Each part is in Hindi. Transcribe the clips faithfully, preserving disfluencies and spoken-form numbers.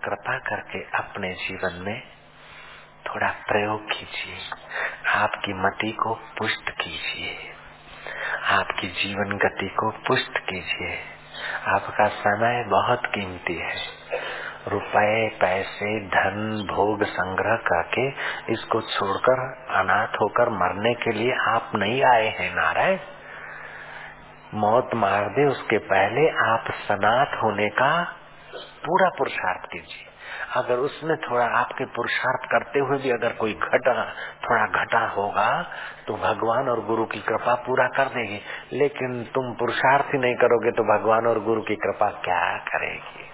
कृपा करके अपने जीवन में थोड़ा प्रयोग कीजिए, आपकी मति को पुष्ट कीजिए, आपकी जीवन गति को पुष्ट कीजिए। आपका समय बहुत कीमती है। रुपए, पैसे, धन, भोग संग्रह करके इसको छोड़कर अनाथ होकर मरने के लिए आप नहीं आए हैं नारायण। मौत मार दे उसके पहले आप सनाथ होने का पूरा पुरुषार्थ कीजिए। अगर उसमें थोड़ा आपके पुरुषार्थ करते हुए भी अगर कोई घटा थोड़ा घटा होगा तो भगवान और गुरु की कृपा पूरा कर देगी। लेकिन तुम पुरुषार्थ ही नहीं करोगे तो भगवान और गुरु की कृपा क्या करेगी।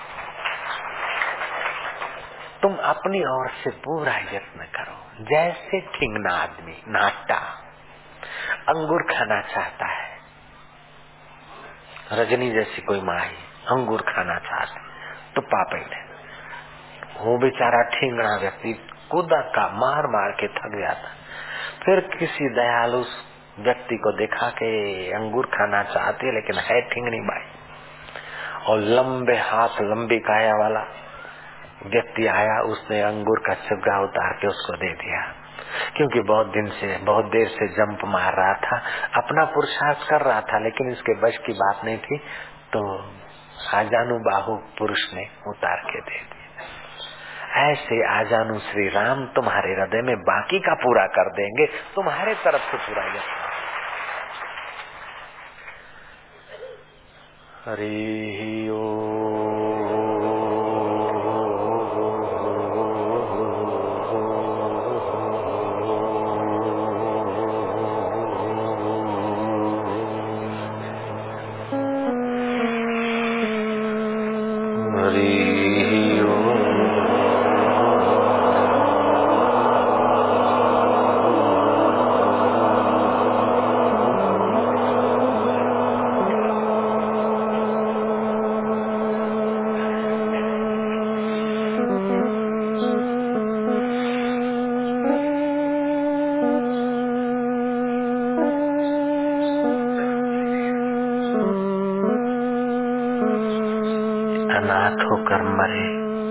तुम अपनी ओर से पूरा यत्न करो। जैसे ठिंगना आदमी नाटा अंगूर खाना चाहता है, रजनी जैसी कोई माही अंगूर खाना चाहती तो पापे ने वो बेचारा ठिंगना व्यक्ति कूदा का मार मार के थक जाता। फिर किसी दयालु व्यक्ति को देखा कि अंगूर खाना चाहती है लेकिन है ठिंगनी बाई, और लंबे हाथ लंबी काया वाला व्यक्ति आया, उसने अंगूर का छिलका उतार के उसको दे दिया। क्योंकि बहुत दिन से बहुत देर से जंप मार रहा था, अपना पुरुषार्थ कर रहा था, लेकिन इसके बश की बात नहीं थी, तो आजानु बाहु पुरुष ने उतार के दे दिया। ऐसे आजानु श्री राम तुम्हारे हृदय में बाकी का पूरा कर देंगे, तुम्हारे तरफ से पूरा यत्न। हरि ओम। अनाथ होकर मरे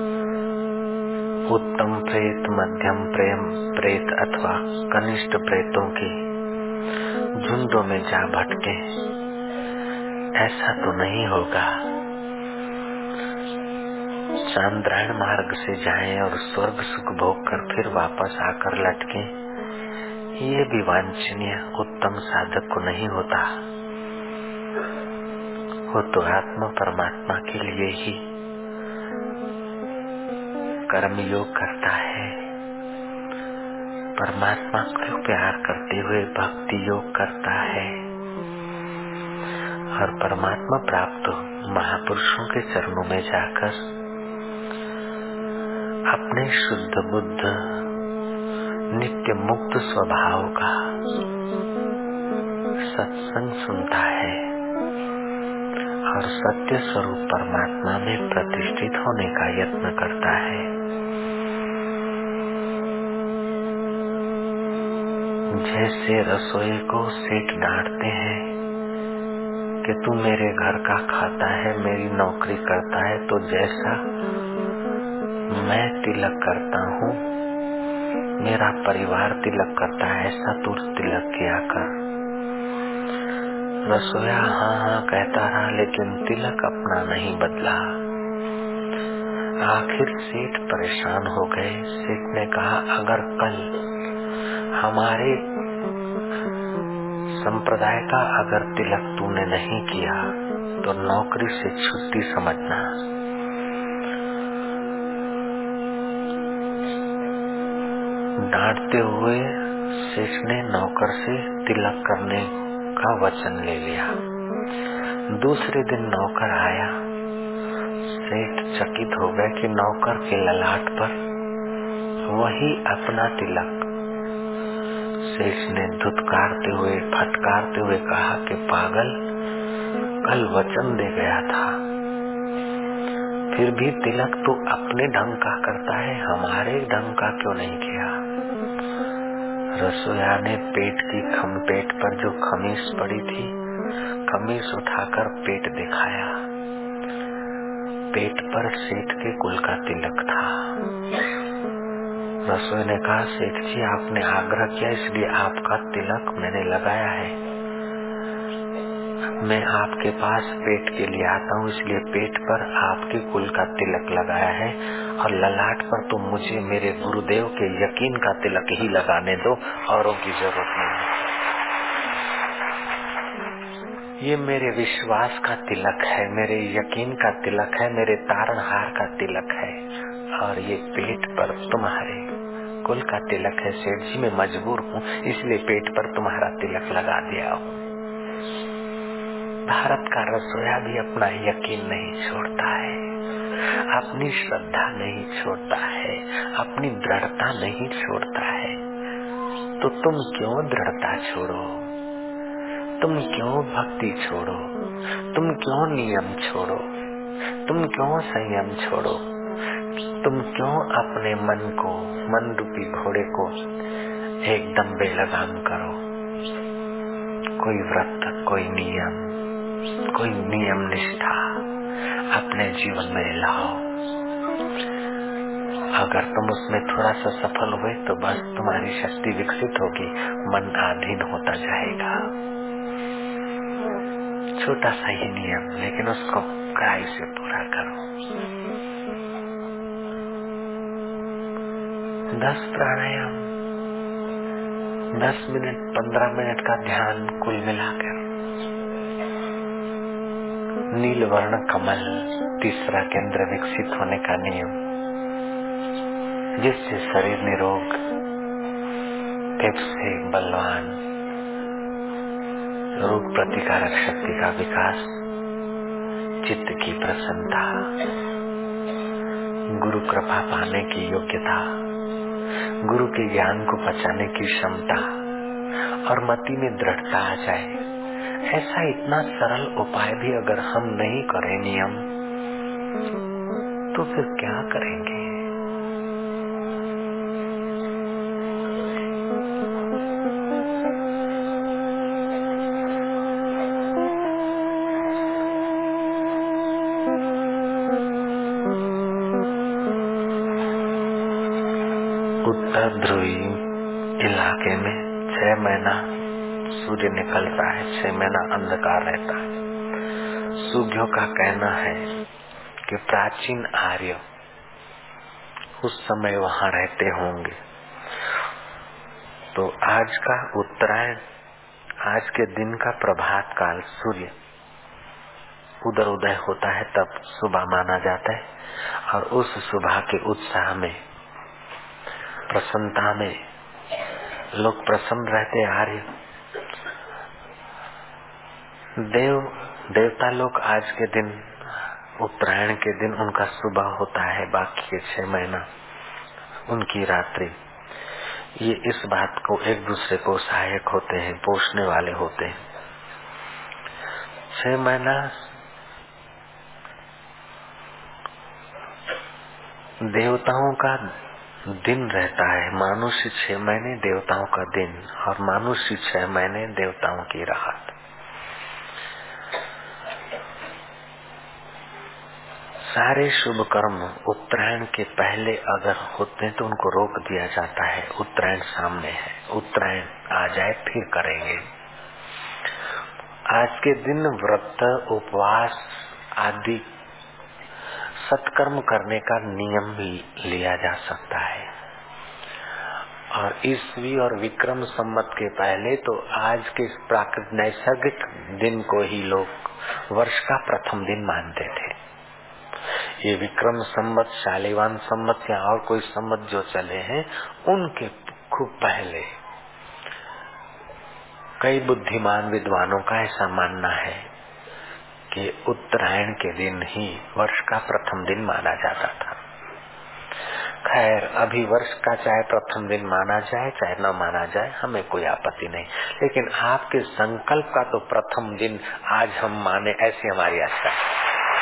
उत्तम प्रेत, मध्यम प्रेम प्रेत अथवा कनिष्ठ प्रेतों की झुंडों में जा भटके, ऐसा तो नहीं होगा। चांद्रायण मार्ग से जाएं और स्वर्ग सुख भोग कर फिर वापस आकर लटके, ये भी वांछनीय उत्तम साधक को नहीं होता। वो तो आत्मा परमात्मा के लिए ही कर्म योग करता है, परमात्मा को प्यार करते हुए भक्ति योग करता है, और परमात्मा प्राप्त महापुरुषों के चरणों में जाकर अपने शुद्ध बुद्ध नित्य मुक्त स्वभाव का सत्संग सुनता है और सत्य स्वरूप परमात्मा में प्रतिष्ठित होने का यत्न करता है। जैसे रसोई को सेठ डांटते हैं कि तू मेरे घर का खाता है, मेरी नौकरी करता है, तो जैसा मैं तिलक करता हूँ, मेरा परिवार तिलक करता है, ऐसा तू तिलक किया कर। रसोया हाँ हाँ कहता रहा, लेकिन तिलक अपना नहीं बदला। आखिर सेठ परेशान हो गए। सेठ ने कहा, अगर कल हमारे संप्रदाय का अगर तिलक तूने नहीं किया तो नौकरी से छुट्टी समझना। डांटते हुए सेठ ने नौकर से तिलक करने का वचन ले लिया। दूसरे दिन नौकर आया। सेठ चकित हो गए कि नौकर के ललाट पर वही अपना तिलक। सेठ ने धुतकारते हुए फटकारते हुए कहा कि पागल, कल वचन दे गया था, फिर भी तिलक तो अपने ढंग का करता है, हमारे ढंग का क्यों नहीं किया। रसोया ने पेट की खम पेट पर जो खमीस पड़ी थी, खमीस उठाकर पेट दिखाया। पेट पर सेठ के कुल का तिलक था। रसोई ने कहा, सेठ जी आपने आग्रह किया इसलिए आपका तिलक मैंने लगाया है। मैं आपके पास पेट के लिए आता हूँ इसलिए पेट पर आपके कुल का तिलक लगाया है और ललाट पर तो मुझे मेरे गुरुदेव के यकीन का तिलक ही लगाने दो, औरों की जरूरत नहीं। ये मेरे विश्वास का तिलक है, मेरे यकीन का तिलक है, मेरे तारणहार का तिलक है और ये पेट पर तुम्हारे कुल का तिलक है। सेठ जी मैं मजबूर हूँ इसलिए पेट पर तुम्हारा तिलक लगा दिया हूँ। भारत का रसोया भी अपना यकीन नहीं छोड़ता है, अपनी श्रद्धा नहीं छोड़ता है, अपनी दृढ़ता नहीं छोड़ता है। तो तुम क्यों दृढ़ता छोड़ो, तुम क्यों भक्ति छोड़ो, तुम क्यों नियम छोड़ो, तुम क्यों संयम छोड़ो, तुम क्यों अपने मन को, मन रूपी घोड़े को एकदम बेलगाम करो। कोई व्रत, कोई नियम, कोई नियम निष्ठा अपने जीवन में लाओ। अगर तुम उसमें थोड़ा सा सफल हुए तो बस तुम्हारी शक्ति विकसित होगी, मन आधीन होता जाएगा। छोटा सा ही नियम, लेकिन उसको कड़ाई से पूरा करो। दस प्राणायाम, दस मिनट, पंद्रह मिनट का ध्यान कुल मिलाकर। नील वर्ण कमल, तीसरा केंद्र विकसित होने का नियम, जिससे शरीर निरोग, फेफड़े बलवान, रोग प्रतिकारक शक्ति का विकास, चित्त की प्रसन्नता, गुरु कृपा पाने की योग्यता, गुरु के ज्ञान को पचाने की क्षमता और मति में दृढ़ता आ जाए। ऐसा इतना सरल उपाय भी अगर हम नहीं करें नियम, तो फिर क्या करेंगे। उत्तर ध्रुवी इलाके में छह महीना सूर्य निकलता है, छह महीना अंधकार रहता है। सूर्यों का कहना है कि प्राचीन आर्य उस समय वहां रहते होंगे। तो आज का उत्तरायण, आज के दिन का प्रभात काल सूर्य उदर उदय होता है तब सुबह माना जाता है और उस सुबह के उत्साह में, प्रसन्नता में लोग प्रसन्न रहते। आर्य देव देवता लोग आज के दिन, उत्तरायण के दिन उनका सुबह होता है, बाकी के छह महीना उनकी रात्रि। ये इस बात को एक दूसरे को सहायक होते हैं, पोषने वाले होते हैं। छह महीना देवताओं का दिन रहता है, मानुष्य छह महीने देवताओं का दिन और मानुष्य छह महीने देवताओं की रात। सारे शुभ कर्म उत्तरायण के पहले अगर होते हैं तो उनको रोक दिया जाता है। उत्तरायण सामने है, उत्तरायण आ जाए फिर करेंगे। आज के दिन व्रत, उपवास आदि सत्कर्म करने का नियम भी लिया जा सकता है। और ईस्वी और विक्रम संवत के पहले तो आज के प्राकृतिक नैसर्गिक दिन को ही लोग वर्ष का प्रथम दिन मानते थे। ये विक्रम संवत, शालिवान संवत या और कोई संवत जो चले हैं, उनके खूब पहले कई बुद्धिमान विद्वानों का ऐसा मानना है कि उत्तरायण के दिन ही वर्ष का प्रथम दिन माना जाता था। खैर, अभी वर्ष का चाहे प्रथम दिन माना जाए चाहे न माना जाए, हमें कोई आपत्ति नहीं, लेकिन आपके संकल्प का तो प्रथम दिन आज हम माने, ऐसी हमारी आशा है।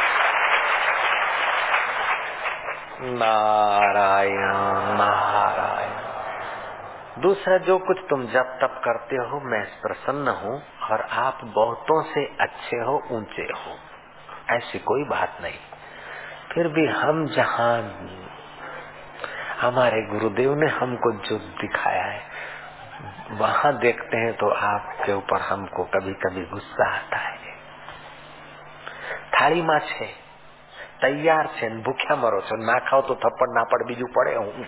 नारायण नारायण। दूसरा, जो कुछ तुम जब तब करते हो मैं प्रसन्न हूँ और आप बहुतों से अच्छे हो, ऊंचे हो, ऐसी कोई बात नहीं। फिर भी हम जहाँ हमारे गुरुदेव ने हमको जो दिखाया है वहाँ देखते हैं तो आपके ऊपर हमको कभी कभी गुस्सा आता है। थाली में छे तैयार छे, भूख्या मरो छो, ना खाओ तो थप्पड़ ना पड़ बीजू पड़े हूँ।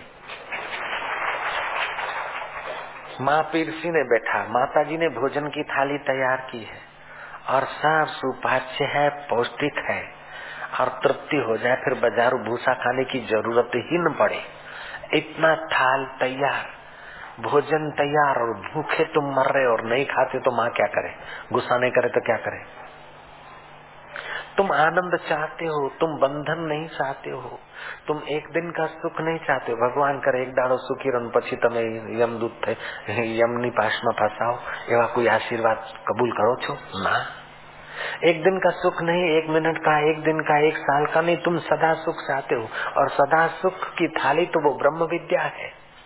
माँ पीरसी ने बैठा, माता जी ने भोजन की थाली तैयार की है और सब सुपाच्य है, पौष्टिक है और तृप्ति हो जाए, फिर बाजारू भूसा खाने की जरूरत ही न पड़े। इतना थाल तैयार, भोजन तैयार और भूखे तुम मर रहे और नहीं खाते तो माँ क्या करे? गुस्सा नहीं करे तो क्या करे? तुम आनंद चाहते हो, तुम बंधन नहीं चाहते हो, तुम एक दिन का सुख नहीं चाहते हो। भगवान करे एक दाड़ो सुखी रहो પછી તમે યમદૂત थे यमनी पाश में फसाओ, एवा कोई आशीर्वाद कबूल करो छो? ना। एक दिन का सुख नहीं, एक मिनट का, एक दिन का, एक साल का नहीं, तुम सदा सुख चाहते हो और सदा सुख की थाली तो वो ब्रह्म विद्या है।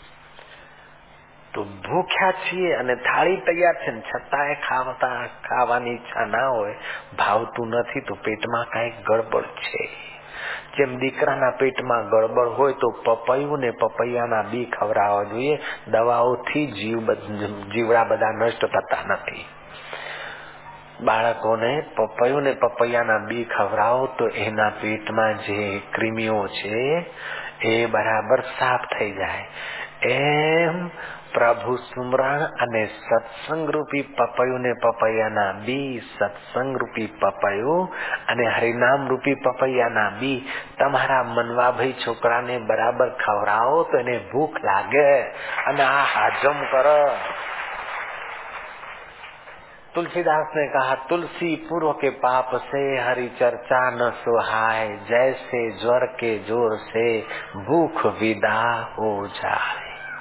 तो भूख्या છીએ અને થાળી તૈયાર છે છતાંય ખાવતા ખાવાની ઈચ્છા ના હોય, ભાવતું નથી તો પેટમાં કઈક ગડબડ છે। જેમ દીકરાના પેટમાં ગડબડ હોય તો પપૈયું ને પપૈયાના બી ખવડાવવા જોઈએ, દવાઓથી જીવ જીવડા બધા નષ્ટ થતા નથી। બાળકોને પપૈયું ને પપૈયાના બી ખવડાવો તો એના પેટમાં જે ક્રિમિઓ છે એ બરાબર સાફ થઈ જાય। એમ પ્રભુ સ્મરણ અને સત્સંગ રૂપી પપૈયું ને પપૈયાના બી, સત્સંગ રૂપી પપૈયું અને હરિનામ રૂપી પપૈયાના બી તમારા મનવા ભાઈ છોકરાને બરાબર ખવડાવો તો એને ભૂખ લાગે અને આ હાજમ કરે। तुलसीदास ने कहा, तुलसी पूर्व के पाप से हरि चर्चा न सुहाय, जैसे ज्वर के जोर से भूख विदा हो जाए।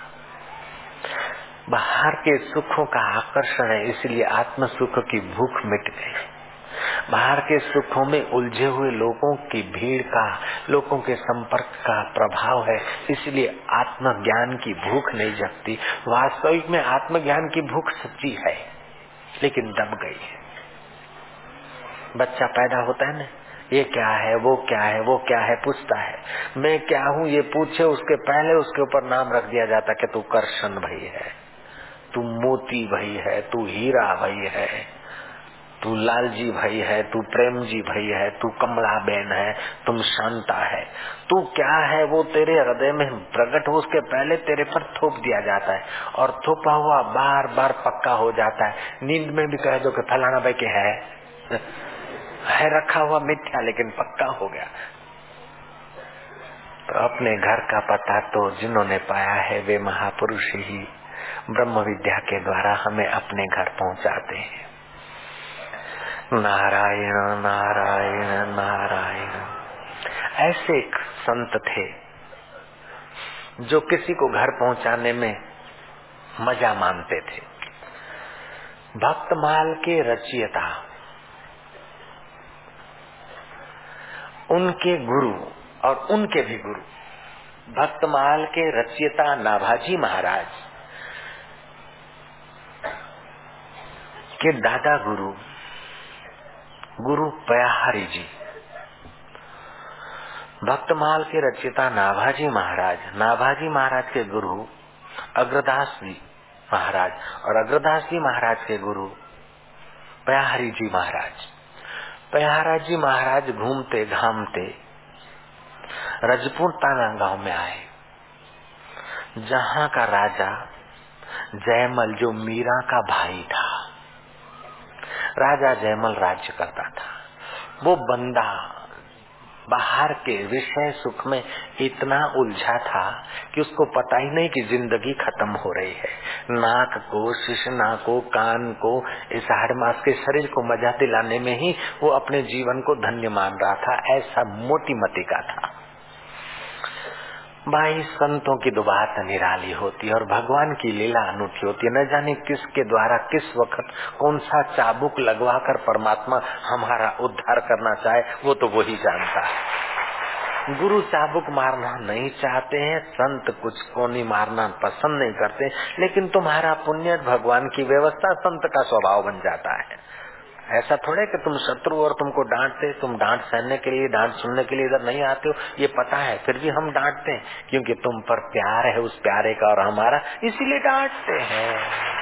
बाहर के सुखों का आकर्षण है, इसलिए आत्म सुख की भूख मिट गई। बाहर के सुखों में उलझे हुए लोगों की भीड़ का, लोगों के संपर्क का प्रभाव है, इसलिए आत्मज्ञान की भूख नहीं जगती। वास्तविक में आत्मज्ञान की भूख सच्ची है, लेकिन दब गई है। बच्चा पैदा होता है ना, ये क्या है, वो क्या है, वो क्या है पूछता है, मैं क्या हूँ ये पूछे उसके पहले उसके ऊपर नाम रख दिया जाता कि तू करशन भाई है, तू मोती भाई है, तू हीरा भाई है, तू लालजी भाई है, तू प्रेम जी भाई है, तू कमला बहन है, तुम शांता है। तू क्या है वो तेरे हृदय में प्रकट हो उसके पहले तेरे पर थोप दिया जाता है और थोपा हुआ बार बार पक्का हो जाता है। नींद में भी कह दो कि फलाना भाई के है है रखा हुआ मिथ्या लेकिन पक्का हो गया। तो अपने घर का पता तो जिन्होंने पाया है वे महापुरुष ही ब्रह्म विद्या के द्वारा हमें अपने घर पहुंचाते हैं। नारायण नारायण नारायण। ऐसे एक संत थे जो किसी को घर पहुंचाने में मजा मानते थे। भक्तमाल के रचयिता, उनके गुरु और उनके भी गुरु, भक्तमाल के रचयिता नाभाजी महाराज के दादा गुरु गुरु पयाहारी जी, भक्तमाल के रचयिता नाभाजी महाराज, नाभाजी महाराज के गुरु अग्रदास जी महाराज और अग्रदास जी महाराज के गुरु पयाहारी जी महाराज। पयाहारा जी महाराज घूमते घामते रजपुर ताना गांव में आए, जहाँ का राजा जयमल जो मीरा का भाई था, राजा जयमल राज्य करता था। वो बंदा बाहर के विषय सुख में इतना उलझा था कि उसको पता ही नहीं कि जिंदगी खत्म हो रही है। नाक को, शिश्ना को, कान को, इस हाड़ मास के शरीर को मजा दिलाने में ही वो अपने जीवन को धन्य मान रहा था। ऐसा मोटी मति का था। भाई संतों की तो बात निराली होती है और भगवान की लीला अनूठी होती है। न जाने किसके द्वारा किस वक्त कौन सा चाबुक लगवाकर परमात्मा हमारा उद्धार करना चाहे वो तो वही जानता है। गुरु चाबुक मारना नहीं चाहते हैं, संत कुछ को नहीं मारना पसंद नहीं करते, लेकिन तुम्हारा पुण्य भगवान की व्यवस्था संत का स्वभाव बन जाता है। ऐसा थोड़े कि तुम शत्रु और तुमको डांटते, तुम डांट सहने के लिए, डांट सुनने के लिए इधर नहीं आते हो, ये पता है, फिर भी हम डांटते हैं क्योंकि तुम पर प्यार है उस प्यारे का और हमारा, इसीलिए डांटते हैं।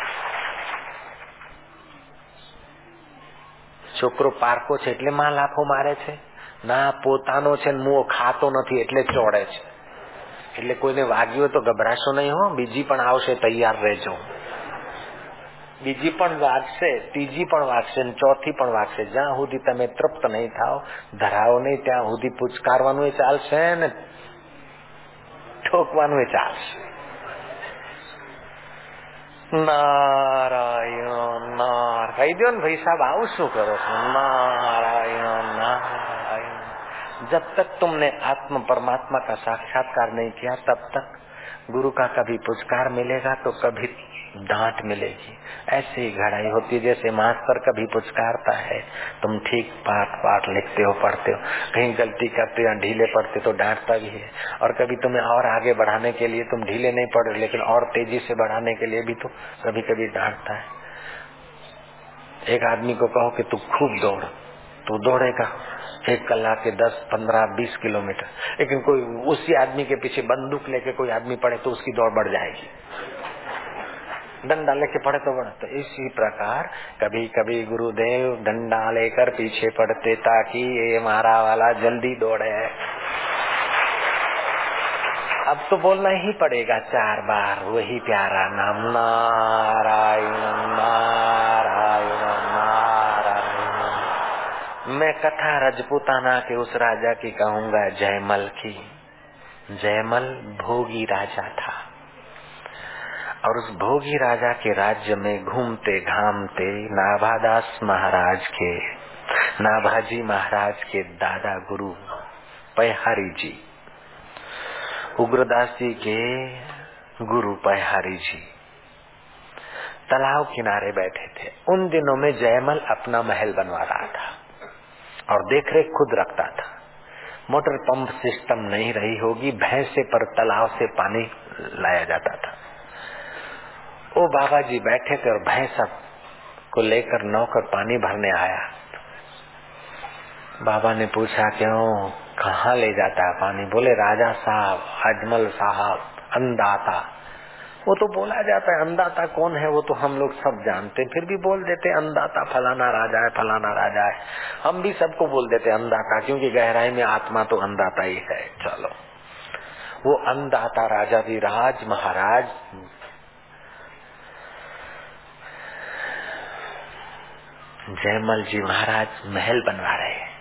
છોકરો પારકો છે એટલે માં લાફો મારે છે ના, પોતાનો છે ને મુઓ ખાતો નથી એટલે ચોડે છે। એટલે કોઈને વાગ્યું તો ગભરાશો નહીં હો, બીજી પણ આવશે, તૈયાર રહેજો। બીજી પણ વાગશે, ત્રીજી પણ વાગશે, ચોથી પણ વાગશે। જ્યાં સુધી તમે તૃપ્ત નહીં થાવ, ધરાવો નહીં, ત્યાં સુધી પુચકારવાનું ચાલશે ને ઠોકવાનું ચાલશે। નારાયણ નારાયણ કહી દો ને ભાઈ સાહેબ, આવું શું કરો છો? नारायण नारायण। जब तक तुमने आत्म परमात्मा का साक्षात्कार नहीं किया, तब तक गुरु का कभी पुचकार मिलेगा तो कभी डांट मिलेगी। ऐसे ही घड़ाई होती है, जैसे मास्टर कभी पुचकारता है, तुम ठीक पाठ पाठ लिखते हो, पढ़ते हो, कहीं गलती करते हो, ढीले पढ़ते तो डांटता भी है। और कभी तुम्हें और आगे बढ़ाने के लिए, तुम ढीले नहीं पढ़ लेकिन और तेजी से बढ़ाने के लिए भी तो कभी कभी डांटता है। एक आदमी को कहो कि तू खूब दौड़, तो दौड़ेगा एक कलाक के दस पंद्रह बीस किलोमीटर, लेकिन कोई उसी आदमी के पीछे बंदूक लेके कोई आदमी पड़े तो उसकी दौड़ बढ़ जाएगी, डंडा लेके पड़े तो बढ़े। तो इसी प्रकार कभी कभी गुरुदेव डंडा लेकर पीछे पड़ते ताकि ये मारा वाला जल्दी दौड़े। अब तो बोलना ही पड़ेगा चार बार वही प्यारा नाम, नारायण नारायण नारायण। मैं कथा रजपूताना के उस राजा की कहूंगा, जयमल की। जयमल भोगी राजा था और उस भोगी राजा के राज्य में घूमते घामते नाभादास महाराज के, नाभाजी महाराज के दादा गुरु पयहारी जी, उग्रदास जी के गुरु पयहारी जी तालाब किनारे बैठे थे। उन दिनों में जयमल अपना महल बनवा रहा था और देखरेख खुद रखता था। मोटर पंप सिस्टम नहीं रही होगी, भैंसे पर तालाब से पानी लाया जाता था। वो बाबा जी बैठे थे और भैंस को लेकर नौकर पानी भरने आया। बाबा ने पूछा क्यों, कहाँ ले जाता है पानी? बोले राजा साहब, अजमल साहब, अंदाता। वो तो बोला जाता है, अंदाता कौन है वो तो हम लोग सब जानते, फिर भी बोल देते अंदाता फलाना राजा है, फलाना राजा है। हम भी सबको बोल देते अंदाता, क्योंकि गहराई में आत्मा तो अंदाता ही है। चलो, वो अंदाता राजा भी राज महाराज जयमल जी महाराज महल बनवा रहे हैं।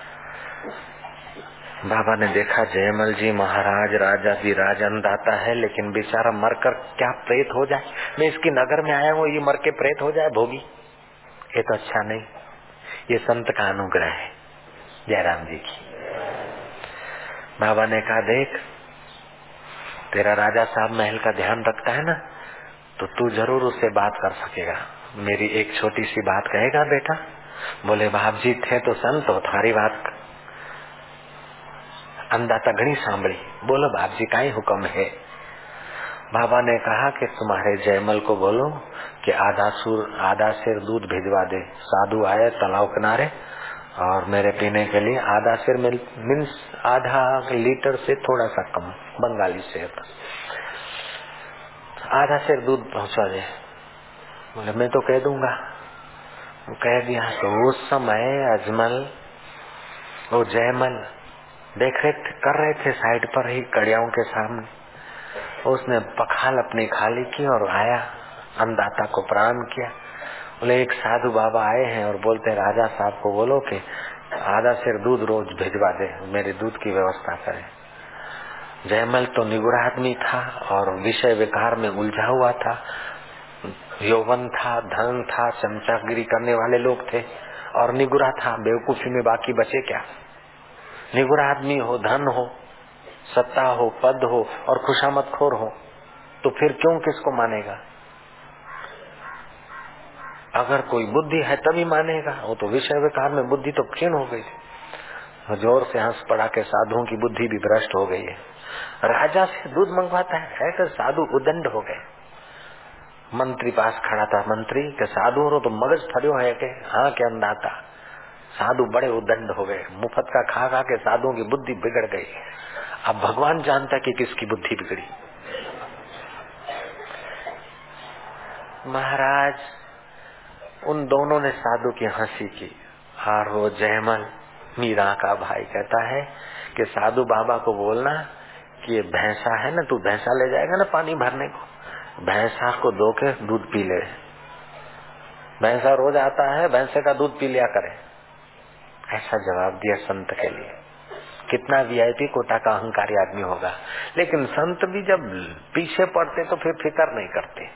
बाबा ने देखा जयमल जी महाराज राजा भी राज अंदाता है, लेकिन बेचारा मरकर क्या प्रेत हो जाए। मैं इसकी नगर में आया हूँ, ये मर के प्रेत हो जाए भोगी, ये तो अच्छा नहीं। ये संत का अनुग्रह है जयराम जी की। बाबा ने कहा देख, तेरा राजा साहब महल का ध्यान रखता है ना, तो तू जरूर उससे बात कर सकेगा। मेरी एक छोटी सी बात कहेगा बेटा? बोले बाप जी थे तो संत हो, तुम्हारी बात अंदाता घनी सांभળી। बोलो बाप जी काई हुक्म है? बाबा ने कहा कि तुम्हारे जयमल को बोलो कि आधा सूर आधा सिर दूध भिजवा दे। साधु आए तालाब किनारे और मेरे पीने के लिए आधा सिर मीन्स आधा लीटर से थोड़ा सा कम, बंगाली से आधा सिर दूध पहुंचा दे। बोले मैं तो कह दूंगा। कह दिया। तो उस समय अजमल वो जयमल देख रहे कर रहे थे साइड पर ही कड़ियाओं के सामने। उसने पखाल अपनी खाली की और आया, अंदाता को प्रणाम किया। बोले एक साधु बाबा आए हैं और बोलते राजा साहब को बोलो कि आधा सिर दूध रोज भिजवा दे, मेरे दूध की व्यवस्था करे। जयमल तो निगुण आदमी था और विषय विकार में उलझा हुआ था। यौवन था, धन था, चमचागिरी करने वाले लोग थे और निगुरा था। बेवकूफी में बाकी बचे क्या? निगुण आदमी हो, धन हो, सत्ता हो, पद हो और खुशामद खोर हो, तो फिर क्यों किसको मानेगा? अगर कोई बुद्धि है तभी मानेगा। वो तो विषय विकार में बुद्धि तो क्षीण हो गई थी। जोर से हंस पड़ा के साधुओं की बुद्धि भी भ्रष्ट हो गई है। राजा से दूध मंगवाता है, है तो साधु उदंड हो गए। मंत्री पास खड़ा था। मंत्री के साधु रो तो मगज फरियो है के हाँ के अंदाता। साधु बड़े उदंड हो गए, मुफ्त का खा खा के साधुओं की बुद्धि बिगड़ गई। अब भगवान जानता कि किसकी बुद्धि बिगड़ी। महाराज उन दोनों ने साधु की हंसी की और वो जयमल मीरा का भाई कहता है कि साधु बाबा को बोलना कि ये भैंसा है ना, तू भैंसा ले जाएगा ना पानी भरने को, भैंसा को दो के दूध पी ले। भैंसा रोज आता है, भैंसे का दूध पी लिया करे। ऐसा जवाब दिया संत के लिए। कितना वीआईपी कोटा का अहंकारी आदमी होगा, लेकिन संत भी जब पीछे पड़ते तो फिर फिक्र नहीं करते।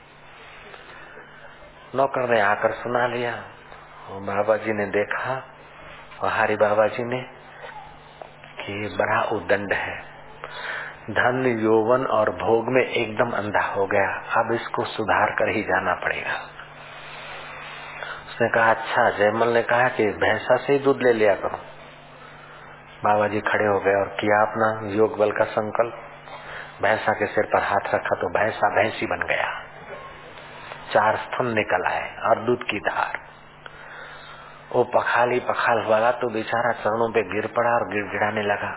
नौकर ने आकर सुना लिया। बाबा जी ने देखा, और हरि बाबा जी ने कि बड़ा उदंड है, धन यौवन और भोग में एकदम अंधा हो गया, अब इसको सुधार कर ही जाना पड़ेगा। उसने कहा अच्छा। जयमल ने कहा कि भैंसा से ही दूध ले लिया करो। बाबा जी खड़े हो गए और किया अपना योग बल का संकल्प। भैंसा के सिर पर हाथ रखा तो भैंसा भैंसी बन गया, चार स्तन निकल आए और दूध की धार। वो पखाली पखाल वाला तो बेचारा चरणों पे गिर पड़ा और गिड़गिड़ाने लगा।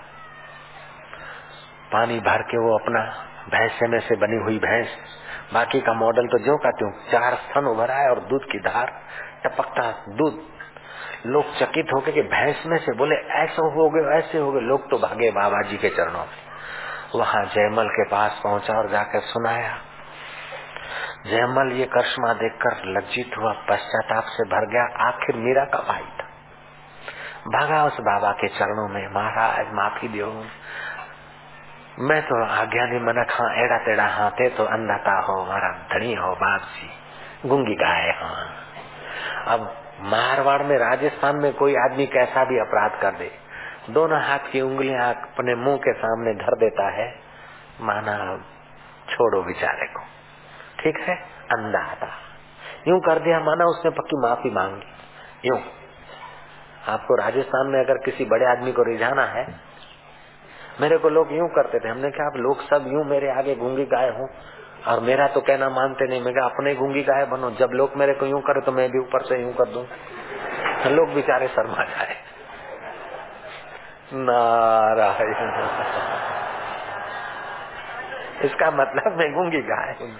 पानी भर के वो अपना भैंसे में से बनी हुई भैंस, बाकी का मॉडल तो जो का त्यों, चार स्तन उभर आए और दूध की धार, टपकता दूध। लोग चकित हो गए कि भैंस में से, बोले ऐसा हो गए ऐसे हो गए। लोग तो भागे बाबा जी के चरणों में। वहाँ जयमल के पास पहुंचा और जाकर सुनाया। जयमल ये करिश्मा देखकर लज्जित हुआ, पश्चाताप से भर गया। आखिर मीरा का भाई था, भागा उस बाबा के चरणों में, महाराज माफी दो, मैं तो आज्ञा नहीं मना खा एड़ा तेड़ा हाथे तो अंधाता हो, मारा धनी हो बाप जी, गूंगी गाय। हाँ अब मारवाड़ में, राजस्थान में कोई आदमी कैसा भी अपराध कर दे, दोनों हाथ की उंगलियां अपने मुंह के सामने धर देता है, माना छोड़ो बेचारे को, ठीक है, अंधा था, यूं कर दिया माना उसने पक्की माफी मांगी। यूं आपको राजस्थान में अगर किसी बड़े आदमी को रिझाना है, मेरे को लोग यूं करते थे, हमने कहा आप लोग सब यूं मेरे आगे गूंगी गाय हो और मेरा तो कहना मानते नहीं। मैं कहा अपने गूंगी गाय बनो, जब लोग मेरे को यूं करे तो मैं भी ऊपर से यूं कर दूं, तो लोग बेचारे शर्मा जाए। नारायण, इसका मतलब मैं गूंगी गाय हूं।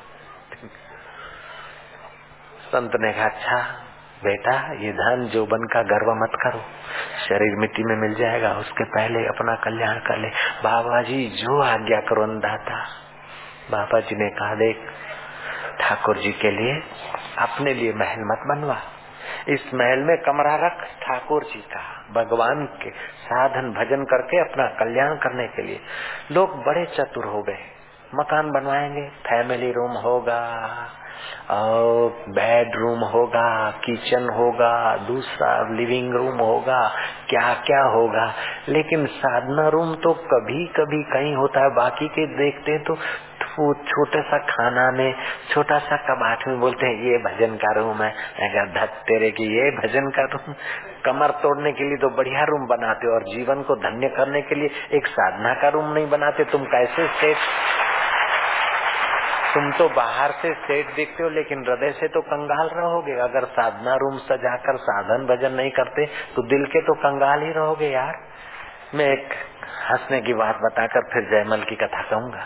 संत ने कहा अच्छा बेटा, ये धन जोबन का गर्व मत करो, शरीर मिट्टी में मिल जाएगा, उसके पहले अपना कल्याण कर ले। बाबा जी जो आज्ञा करो अंधाता। बाबा जी ने कहा देख ठाकुर जी के लिए अपने लिए महल मत बनवा, इस महल में कमरा रख ठाकुर जी का, भगवान के साधन भजन करके अपना कल्याण करने के लिए। लोग बड़े चतुर हो गए, मकान बनवाएंगे, फैमिली रूम होगा और बेडरूम होगा, किचन होगा, दूसरा लिविंग रूम होगा, क्या क्या होगा, लेकिन साधना रूम तो कभी कभी कहीं होता है, बाकी के देखते तो वो छोटा सा खाना में, छोटा सा कबाट में बोलते हैं ये भजन का रूम है। अगर धत तेरे की ये भजन का रूम, कमर तोड़ने के लिए तो बढ़िया रूम बनाते हो और जीवन को धन्य करने के लिए एक साधना का रूम नहीं बनाते। तुम कैसे सेठ, तुम तो बाहर से सेठ दिखते हो लेकिन हृदय से तो कंगाल रहोगे। अगर साधना रूम सजाकर साधन भजन नहीं करते तो दिल के तो कंगाल ही रहोगे यार। मैं एक हंसने की बात बताकर फिर जयमल की कथा कहूंगा।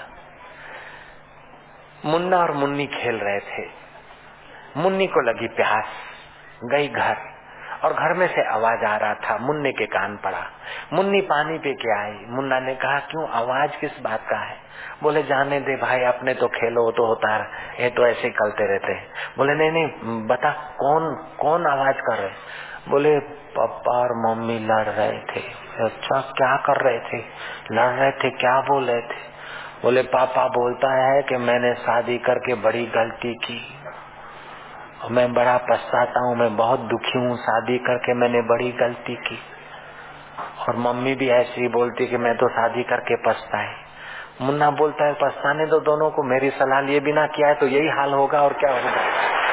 मुन्ना और मुन्नी खेल रहे थे, मुन्नी को लगी प्यास, गई घर और घर में से आवाज आ रहा था, मुन्ने के कान पड़ा। मुन्नी पानी पी के आई। मुन्ना ने कहा क्यों, आवाज किस बात का है? बोले जाने दे भाई, अपने तो खेलो तो होता है, ये तो ऐसे ही करते रहते हैं। बोले नहीं नहीं बता कौन कौन आवाज कर रहे? बोले पापा और मम्मी लड़ रहे थे। अच्छा क्या कर रहे थे? लड़ रहे थे, क्या बोल रहे थे? बोले पापा बोलता है कि मैंने शादी करके बड़ी गलती की, मैं बड़ा पछताता हूँ, मैं बहुत दुखी हूँ, शादी करके मैंने बड़ी गलती की। और मम्मी भी ऐसी ही बोलती कि मैं तो शादी करके पछताई। मुन्ना बोलता है पछताने दो दोनों को, मेरी सलाह लिए बिना किया है तो यही हाल होगा और क्या होगा।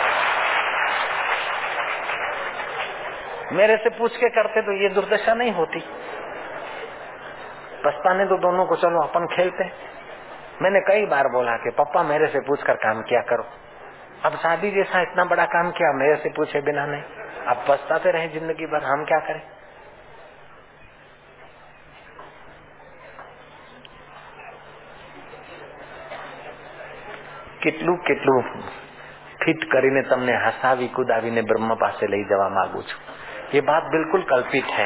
मेरे से पूछ के करते तो ये दुर्दशा नहीं होती। पछताने दो दोनों को, चलो अपन खेलते। मैंने कई बार बोला कि पापा मेरे से पूछकर काम किया करो, अब शादी जैसा इतना बड़ा काम किया, मेरे से पूछे बिना नहीं, अब पछताते रहे जिंदगी भर, हम क्या करें। કેટલું કેટલું ફિટ કરીને તમને હસાવી કુદાવીને બ્રહ્મ પાસે લઈ જવા માંગુ છું। ये बात बिल्कुल कल्पित है,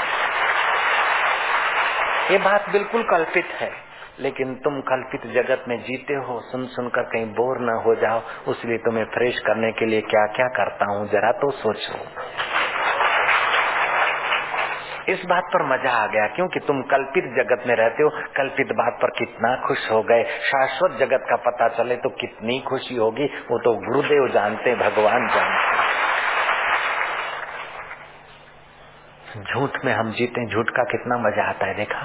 ये बात बिल्कुल कल्पित है, लेकिन तुम कल्पित जगत में जीते हो। सुन सुनकर कहीं बोर न हो जाओ, उसलिए तुम्हें फ्रेश करने के लिए क्या क्या करता हूँ जरा तो सोचो। इस बात पर मजा आ गया, क्योंकि तुम कल्पित जगत में रहते हो। कल्पित बात पर कितना खुश हो गए। शाश्वत जगत का पता चले तो कितनी खुशी होगी, वो तो गुरुदेव जानते, भगवान जानते। झूठ में हम जीते, झूठ का कितना मजा आता है। देखा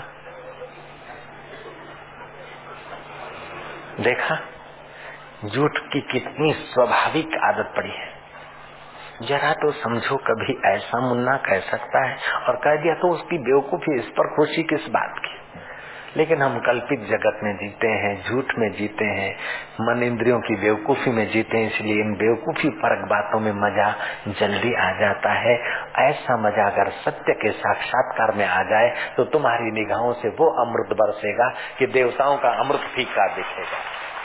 देखा झूठ की कितनी स्वाभाविक आदत पड़ी है। जरा तो समझो, कभी ऐसा मुन्ना कह सकता है, और कह दिया तो उसकी बेवकूफी, इस पर खुशी किस बात की। लेकिन हम कल्पित जगत में जीते हैं, झूठ में जीते हैं, मन इंद्रियों की बेवकूफी में जीते हैं, इसलिए इन बेवकूफी परक बातों में मजा जल्दी आ जाता है। ऐसा मजा अगर सत्य के साक्षात्कार में आ जाए तो तुम्हारी निगाहों से वो अमृत बरसेगा कि देवताओं का अमृत फीका दिखेगा।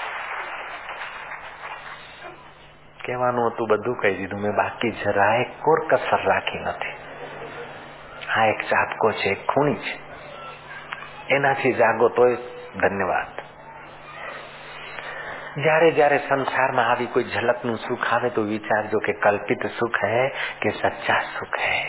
કહેવાનું હતું બધું કહી દીધું મેં, બાકી જરાય કોર કસર રાખી નથી। આ એક ચાપકો છે, એક ખૂણી છે, એનાથી જાગો તોય ધન્યવાદ। જ્યારે જ્યારે સંસારમાં આવી કોઈ ઝલકનું સુખ આવે તો વિચારજો કે કલ્પિત સુખ है कि सच्चा सुख है।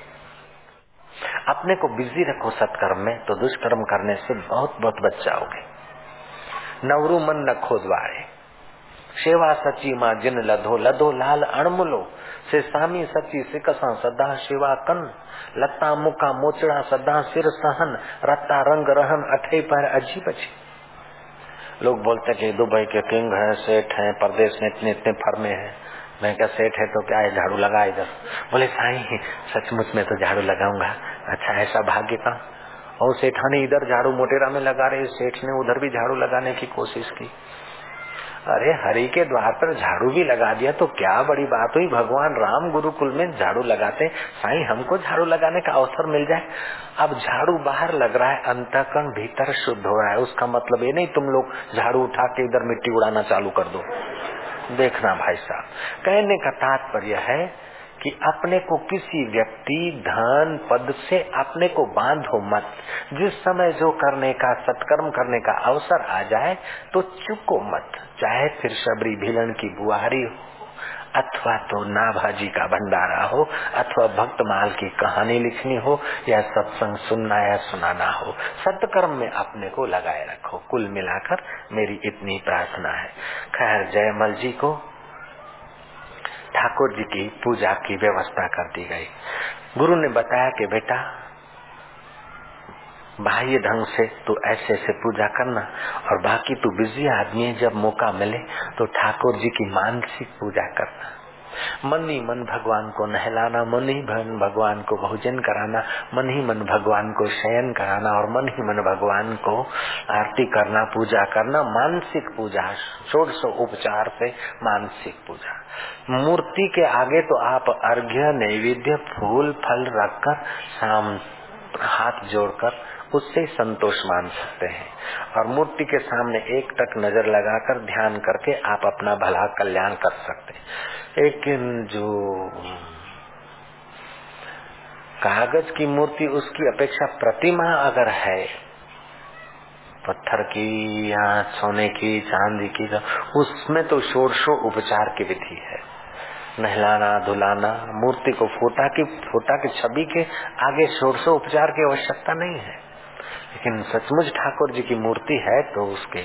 अपने को बिजी रखो सत्कर्म में तो दुष्कर्म करने से बहुत बहुत बच जाओगे। नवरू मन नखो द्वारे, सेवा सची मां जिन लधो, लधो लाल अणमुलो से सामी सची सिकसा सदा सेवा कन, लता मुका मोचड़ा सदा सिर सहन, रत्ता रंग रहन अठे पर अजीब अच्छी। लोग बोलते कि दुबई के किंग है, सेठ है, परदेश में इतने इतने फर्मे हैं। मैं क्या सेठ है तो क्या है, झाड़ू लगा इधर। बोले साईं सचमुच में तो झाड़ू लगाऊंगा। अच्छा ऐसा भाग्य का। और सेठानी इधर झाड़ू मोटेरा में लगा रहे, सेठ ने उधर भी झाड़ू लगाने की कोशिश की। अरे हरि के द्वार पर झाड़ू भी लगा दिया तो क्या बड़ी बात हुई। भगवान राम गुरुकुल में झाड़ू लगाते, साईं हमको झाड़ू लगाने का अवसर मिल जाए। अब झाड़ू बाहर लग रहा है, अंतःकरण भीतर शुद्ध हो रहा है। उसका मतलब ये नहीं तुम लोग झाड़ू उठा के इधर मिट्टी उड़ाना चालू कर दो। देखना भाई साहब, कहने का तात्पर्य है कि अपने को किसी व्यक्ति, धन, पद से अपने को बांधो मत। जिस समय जो करने का, सत्कर्म करने का अवसर आ जाए तो चुको मत। चाहे फिर शबरी भिलन की बुआरी हो, अथवा तो नाभाजी का भंडारा हो, अथवा भक्त माल की कहानी लिखनी हो, या सत्संग सुनना या सुनाना हो, सत्कर्म में अपने को लगाए रखो। कुल मिलाकर मेरी इतनी प्रार्थना है। खैर जयमल जी को ठाकुर जी की पूजा की व्यवस्था कर दी गई। गुरु ने बताया कि बेटा बाह्य ढंग से तो ऐसे ऐसे पूजा करना, और बाकी तू बिजी आदमी है, जब मौका मिले तो ठाकुर जी की मानसिक पूजा करना। मन ही मन भगवान को नहलाना, मन ही मन भगवान को भोजन कराना, मन ही मन भगवान को शयन कराना, और मन ही मन भगवान को आरती करना, पूजा करना। मानसिक पूजा, षोडश उपचार से मानसिक पूजा। मूर्ति के आगे तो आप अर्घ्य, नैवेद्य, फूल, फल रखकर, शाम हाथ जोड़कर उससे संतोष मान सकते हैं, और मूर्ति के सामने एक टक नजर लगाकर ध्यान करके आप अपना भला कल्याण कर सकते हैं। लेकिन जो कागज की मूर्ति, उसकी अपेक्षा प्रतिमा अगर है पत्थर की या सोने की, चांदी की, तो उसमें तो षोडशो उपचार की विधि है। नहलाना, धुलाना, मूर्ति को फोटा की फोटा की छवि के आगे षोडशो उपचार की आवश्यकता नहीं है। लेकिन सचमुच ठाकुर जी की मूर्ति है तो उसके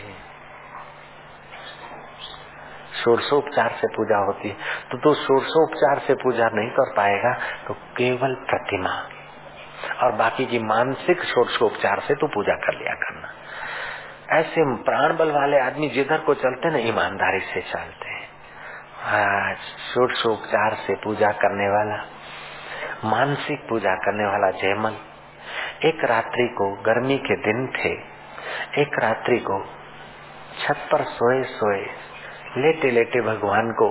षोडशोपचार से पूजा होती है। तो तू षोडशोपचार से पूजा नहीं कर पाएगा तो केवल प्रतिमा और बाकी की मानसिक षोडशोपचार से तू पूजा कर लिया करना। ऐसे प्राण बल वाले आदमी जिधर को चलते न ईमानदारी से चलते हैं। आज षोडशोपचार से पूजा करने वाला, मानसिक पूजा करने वाला जयमल, एक रात्रि को, गर्मी के दिन थे, एक रात्रि को छत पर सोए सोए लेटे लेटे भगवान को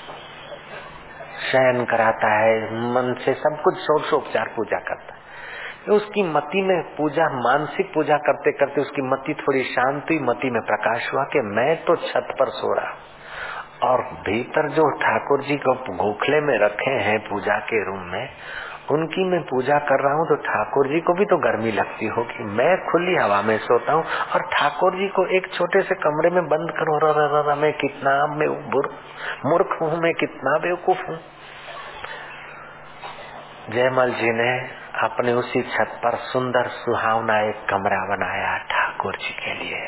शयन कराता है, मन से सब कुछ षोडशोपचार पूजा करता है। उसकी मति में पूजा, मानसिक पूजा करते करते उसकी मति थोड़ी शांत हुई, मति में प्रकाश हुआ कि मैं तो छत पर सो रहा और भीतर जो ठाकुर जी को गोखले में रखे हैं पूजा के रूम में, उनकी मैं पूजा कर रहा हूँ तो ठाकुर जी को भी तो गर्मी लगती होगी। मैं खुली हवा में सोता हूँ और ठाकुर जी को एक छोटे से कमरे में बंद करो। र, र, र, र, मैं कितना मैं मूर्ख हूँ, मैं कितना बेवकूफ हूँ। जयमल जी ने अपने उसी छत पर सुंदर सुहावना एक कमरा बनाया ठाकुर जी के लिए।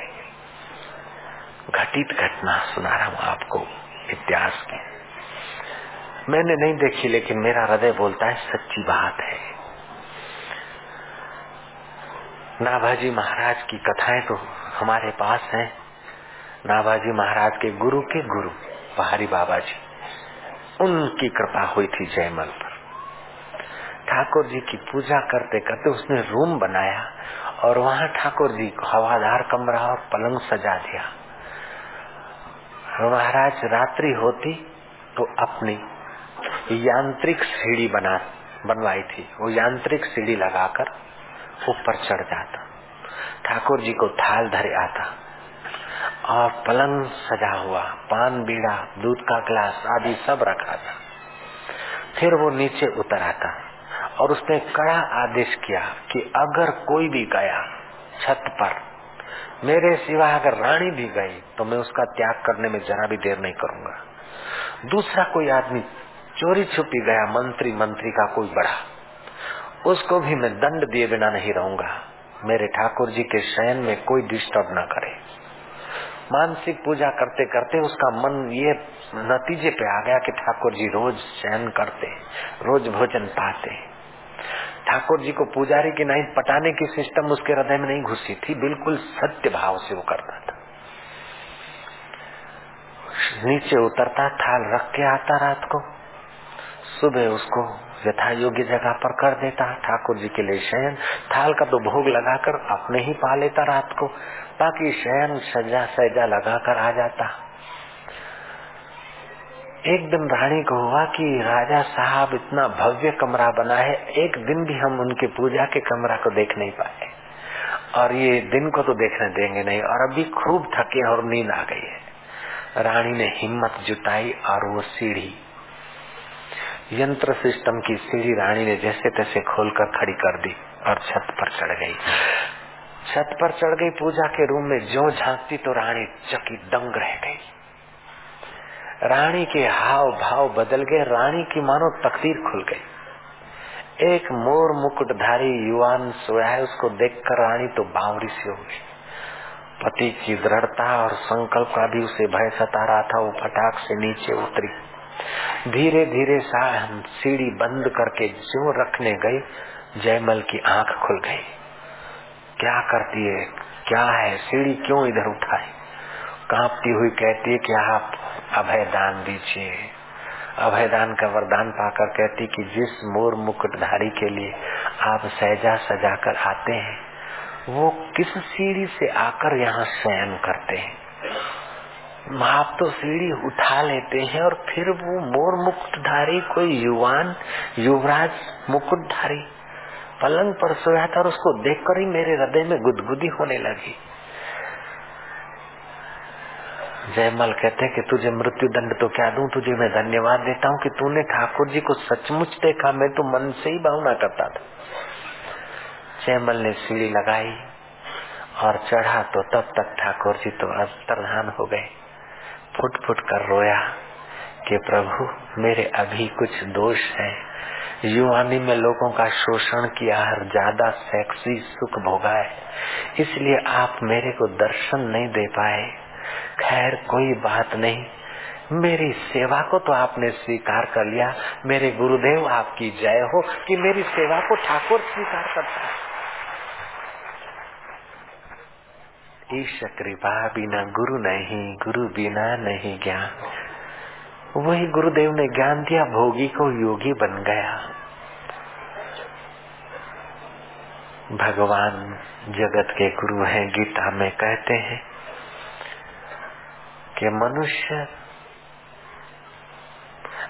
घटित घटना सुना रहा हूँ आपको इतिहास की, मैंने नहीं देखी लेकिन मेरा हृदय बोलता है सच्ची बात है। नाभाजी महाराज की कथाएं तो हमारे पास हैं। नाभाजी महाराज के गुरु के गुरु पहाड़ी बाबा जी, उनकी कृपा हुई थी जयमल पर। ठाकुर जी की पूजा करते करते उसने रूम बनाया और वहाँ ठाकुर जी को हवादार कमरा और पलंग सजा दिया। महाराज रात्रि होती तो अपनी यांत्रिक सीढ़ी बना बनवाई थी, वो यांत्रिक सीढ़ी लगाकर ऊपर चढ़ जाता। ठाकुर जी को थाल धरे आता और पलंग सजा हुआ, पान बीड़ा, दूध का गिलास आदि सब रखा था। फिर वो नीचे उतर आता और उसने कड़ा आदेश किया कि अगर कोई भी गया छत पर, मेरे सिवा अगर रानी भी गई तो मैं उसका त्याग करने में जरा भी देर नहीं करूंगा। दूसरा कोई आदमी चोरी छुपी गया, मंत्री मंत्री का कोई बड़ा, उसको भी मैं दंड दिए बिना नहीं रहूंगा। मेरे ठाकुर जी के शयन में कोई डिस्टर्ब न करे। मानसिक पूजा करते करते उसका मन ये नतीजे पे आ गया कि ठाकुर जी रोज शयन करते, रोज भोजन पाते। ठाकुर जी को पुजारी की नहीं पटाने की सिस्टम उसके हृदय में नहीं घुसी थी, बिल्कुल सत्य भाव से वो करता था। नीचे उतरता, थाल रख के आता, रात को सुबह उसको यथा योग्य जगह पर कर देता। ठाकुर जी के लिए शयन, थाल का तो भोग लगाकर अपने ही पा लेता रात को, बाकी शयन सजा सजा लगाकर आ जाता। एक दिन रानी को हुआ कि राजा साहब इतना भव्य कमरा बना है, एक दिन भी हम उनके पूजा के कमरा को देख नहीं पाए और ये दिन को तो देखने देंगे नहीं, और अभी खूब थके और नींद आ गई है। रानी ने हिम्मत जुटाई और वो सीढ़ी, यंत्र सिस्टम की सीढ़ी रानी ने जैसे तैसे खोलकर खड़ी कर दी और छत पर चढ़ गई। छत पर चढ़ गई, पूजा के रूम में जो झांकती तो रानी चकी दंग रह गई। रानी के हाव भाव बदल गए, रानी की मानो तकदीर खुल गई। एक मोर मुकुटधारी युवान सोया है, उसको देखकर रानी तो बावरी सी हो गई। पति की दृढ़ता और संकल्प का भी उसे भय सता रहा था। वो फटाक से नीचे उतरी, धीरे धीरे सीढ़ी बंद करके जो रखने गई, जयमल की आंख खुल गई। क्या करती है, क्या है, सीढ़ी क्यों इधर उठाई? कांपती हुई कहती है कि आप अभय दान दीजिए। अभय दान का वरदान पाकर कहती कि जिस मोर मुकुटधारी के लिए आप सहजा सजा कर आते हैं, वो किस सीढ़ी से आकर यहाँ शयन करते हैं। आप तो सीढ़ी उठा लेते हैं और फिर वो मोर मुकुटधारी कोई युवान युवराज मुकुटधारी पलंग पर सोया था और उसको देखकर ही मेरे हृदय में गुदगुदी होने लगी। जयमल कहते कि तुझे मृत्यु दंड तो क्या दूं, तुझे मैं धन्यवाद देता हूँ कि तूने ठाकुर जी को सचमुच देखा। मैं तो मन से ही भावना करता था। जयमल ने सीढ़ी लगाई और चढ़ा तो तब तक ठाकुर जी तो अंतर्धान हो गए। फुट फुट कर रोया कि प्रभु मेरे अभी कुछ दोष है, युवानी में लोगों का शोषण किया है, ज्यादा सेक्सी सुख भोगा है, इसलिए आप मेरे को दर्शन नहीं दे पाए। खैर कोई बात नहीं, मेरी सेवा को तो आपने स्वीकार कर लिया। मेरे गुरुदेव आपकी जय हो कि मेरी सेवा को ठाकुर स्वीकार करता है। ईश कृपा बिना गुरु नहीं, गुरु बिना नहीं ज्ञान। वही गुरुदेव ने ज्ञान दिया, भोगी को योगी बन गया। भगवान जगत के गुरु हैं। गीता में कहते हैं कि मनुष्य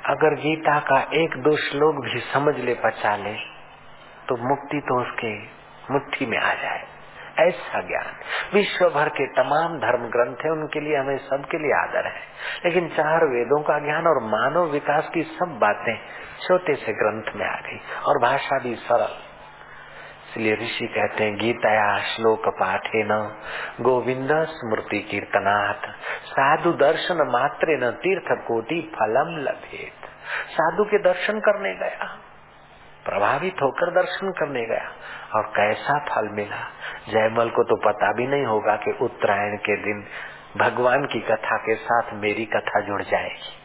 अगर गीता का एक दो श्लोक भी समझ ले, पचा ले, तो मुक्ति तो उसके मुट्ठी में आ जाए। ऐसा ज्ञान विश्व भर के तमाम धर्म ग्रंथ है, उनके लिए हमें सबके लिए आदर है, लेकिन चार वेदों का ज्ञान और मानव विकास की सब बातें छोटे से ग्रंथ में आ गई और भाषा भी सरल। इसलिए ऋषि कहते हैं गीताया श्लोक पाठे न गोविंद स्मृति कीर्तनाथ साधु दर्शन मात्रे न तीर्थ कोटि फलम लभेत। साधु के दर्शन करने गया, प्रभावित होकर दर्शन करने गया और कैसा फल मिला। जयमल को तो पता भी नहीं होगा कि उत्तरायण के दिन भगवान की कथा के साथ मेरी कथा जुड़ जाएगी।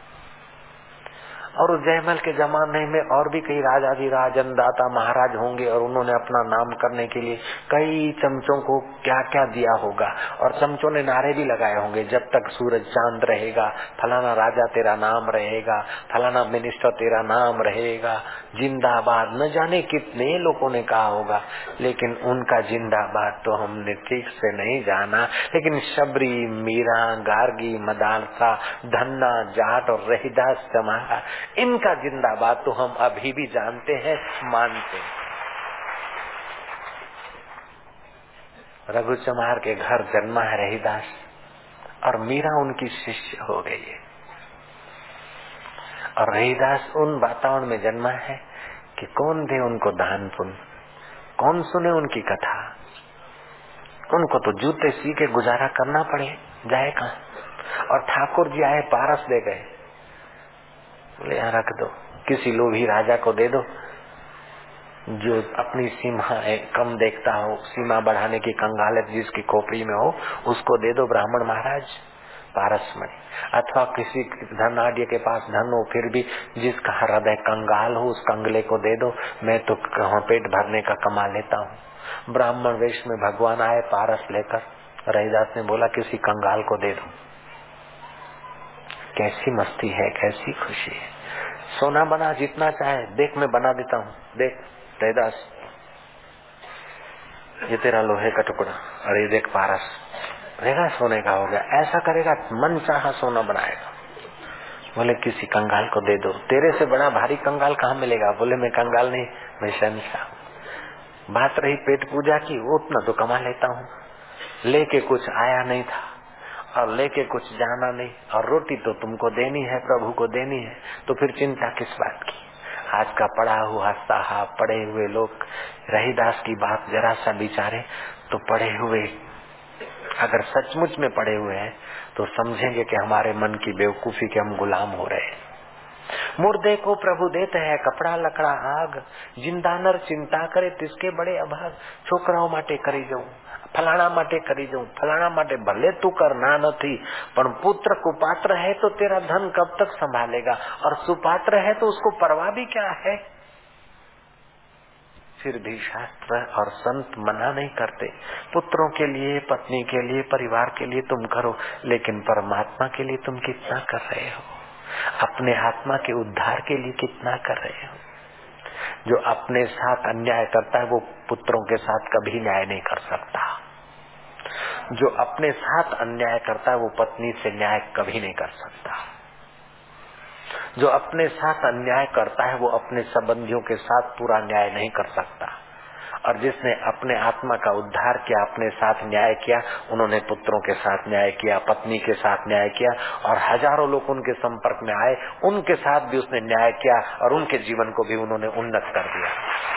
और जयमल के जमाने में और भी कई राजाधिराज अन्नदाता महाराज होंगे और उन्होंने अपना नाम करने के लिए कई चमचों को क्या क्या दिया होगा और चमचों ने नारे भी लगाए होंगे, जब तक सूरज चांद रहेगा फलाना राजा तेरा नाम रहेगा, फलाना मिनिस्टर तेरा नाम रहेगा, जिंदाबाद। न जाने कितने लोगों ने कहा होगा, लेकिन उनका जिंदाबाद तो हमने ठीक से नहीं जाना। लेकिन शबरी, मीरा, गार्गी, मदालसा, धन्ना, जाट और रहीदास जमाहा, इनका जिंदाबाद तो हम अभी भी जानते हैं, मानते हैं। रघु चमार के घर जन्मा है रहीदास और मीरा उनकी शिष्य हो गई है। और रहीदास उन वातावरण में जन्मा है कि कौन दे उनको दान पुण्य, कौन सुने उनकी कथा। उनको तो जूते सी के गुजारा करना पड़े, जाए कहाँ। और ठाकुर जी आए, पारस दे गए, बोले यहाँ रख दो, किसी लोभी राजा को दे दो जो अपनी सीमा कम देखता हो, सीमा बढ़ाने की कंगालत जिसकी खोपड़ी में हो, उसको दे दो ब्राह्मण महाराज पारस में। अथवा किसी धनाढ़ के पास धन हो फिर भी जिसका हृदय कंगाल हो, उस कंगले को दे दो, मैं तो पेट भरने का कमा लेता हूँ। ब्राह्मण वेश में भगवान आए पारस लेकर, रहीदास ने बोला किसी कंगाल को दे दो। कैसी मस्ती है, कैसी खुशी है। सोना बना जितना चाहे, देख मैं बना देता हूँ, देख रहीदास ये तेरा लोहे का टुकड़ा, और ये देख पारस रहेगा सोने का हो गया। ऐसा करेगा मन चाहा सोना बनाएगा। बोले किसी कंगाल को दे दो। तेरे से बड़ा भारी कंगाल कहाँ मिलेगा। बोले मैं कंगाल नहीं, मैं शहंशाह। बात रही पेट पूजा की, वो उतना तो कमा लेता हूँ, लेके कुछ आया नहीं था और लेके कुछ जाना नहीं, और रोटी तो तुमको देनी है, प्रभु को देनी है, तो फिर चिंता किस बात की। आज का पढ़ा हुआ साहब, पढ़े हुए लोग, रहीदास की बात जरा सा विचारे तो पढ़े हुए अगर सचमुच में पढ़े हुए हैं तो समझेंगे कि हमारे मन की बेवकूफी के हम गुलाम हो रहे हैं। मुर्दे को प्रभु देते हैं कपड़ा लकड़ा आग, जिंदा नर चिंता करे तिसके बड़े अभाग। छोकराओं માટે કરી જવું, फलाना માટે કરી જવું, फलाना માટે भले तू करना નથી, पर पुत्र कुपात्र है तो तेरा धन कब तक संभालेगा, और सुपात्र है तो उसको परवाह भी क्या है। फिर भी शास्त्र और संत मना नहीं करते। पुत्रों के लिए, पत्नी के लिए, परिवार के लिए तुम करो, लेकिन परमात्मा के लिए तुम कितना कर रहे हो, अपने आत्मा के उद्धार के लिए कितना कर रहे हो। जो अपने साथ अन्याय करता है वो पुत्रों के साथ कभी न्याय नहीं कर सकता। जो अपने साथ अन्याय करता है वो पत्नी से न्याय कभी नहीं कर सकता। जो अपने साथ अन्याय करता है वो अपने संबंधियों के साथ पूरा न्याय नहीं कर सकता। और जिसने अपने आत्मा का उद्धार किया, अपने साथ न्याय किया, उन्होंने पुत्रों के साथ न्याय किया, पत्नी के साथ न्याय किया, और हजारों लोग उनके संपर्क में आए, उनके साथ भी उसने न्याय किया और उनके जीवन को भी उन्होंने उन्नत कर दिया।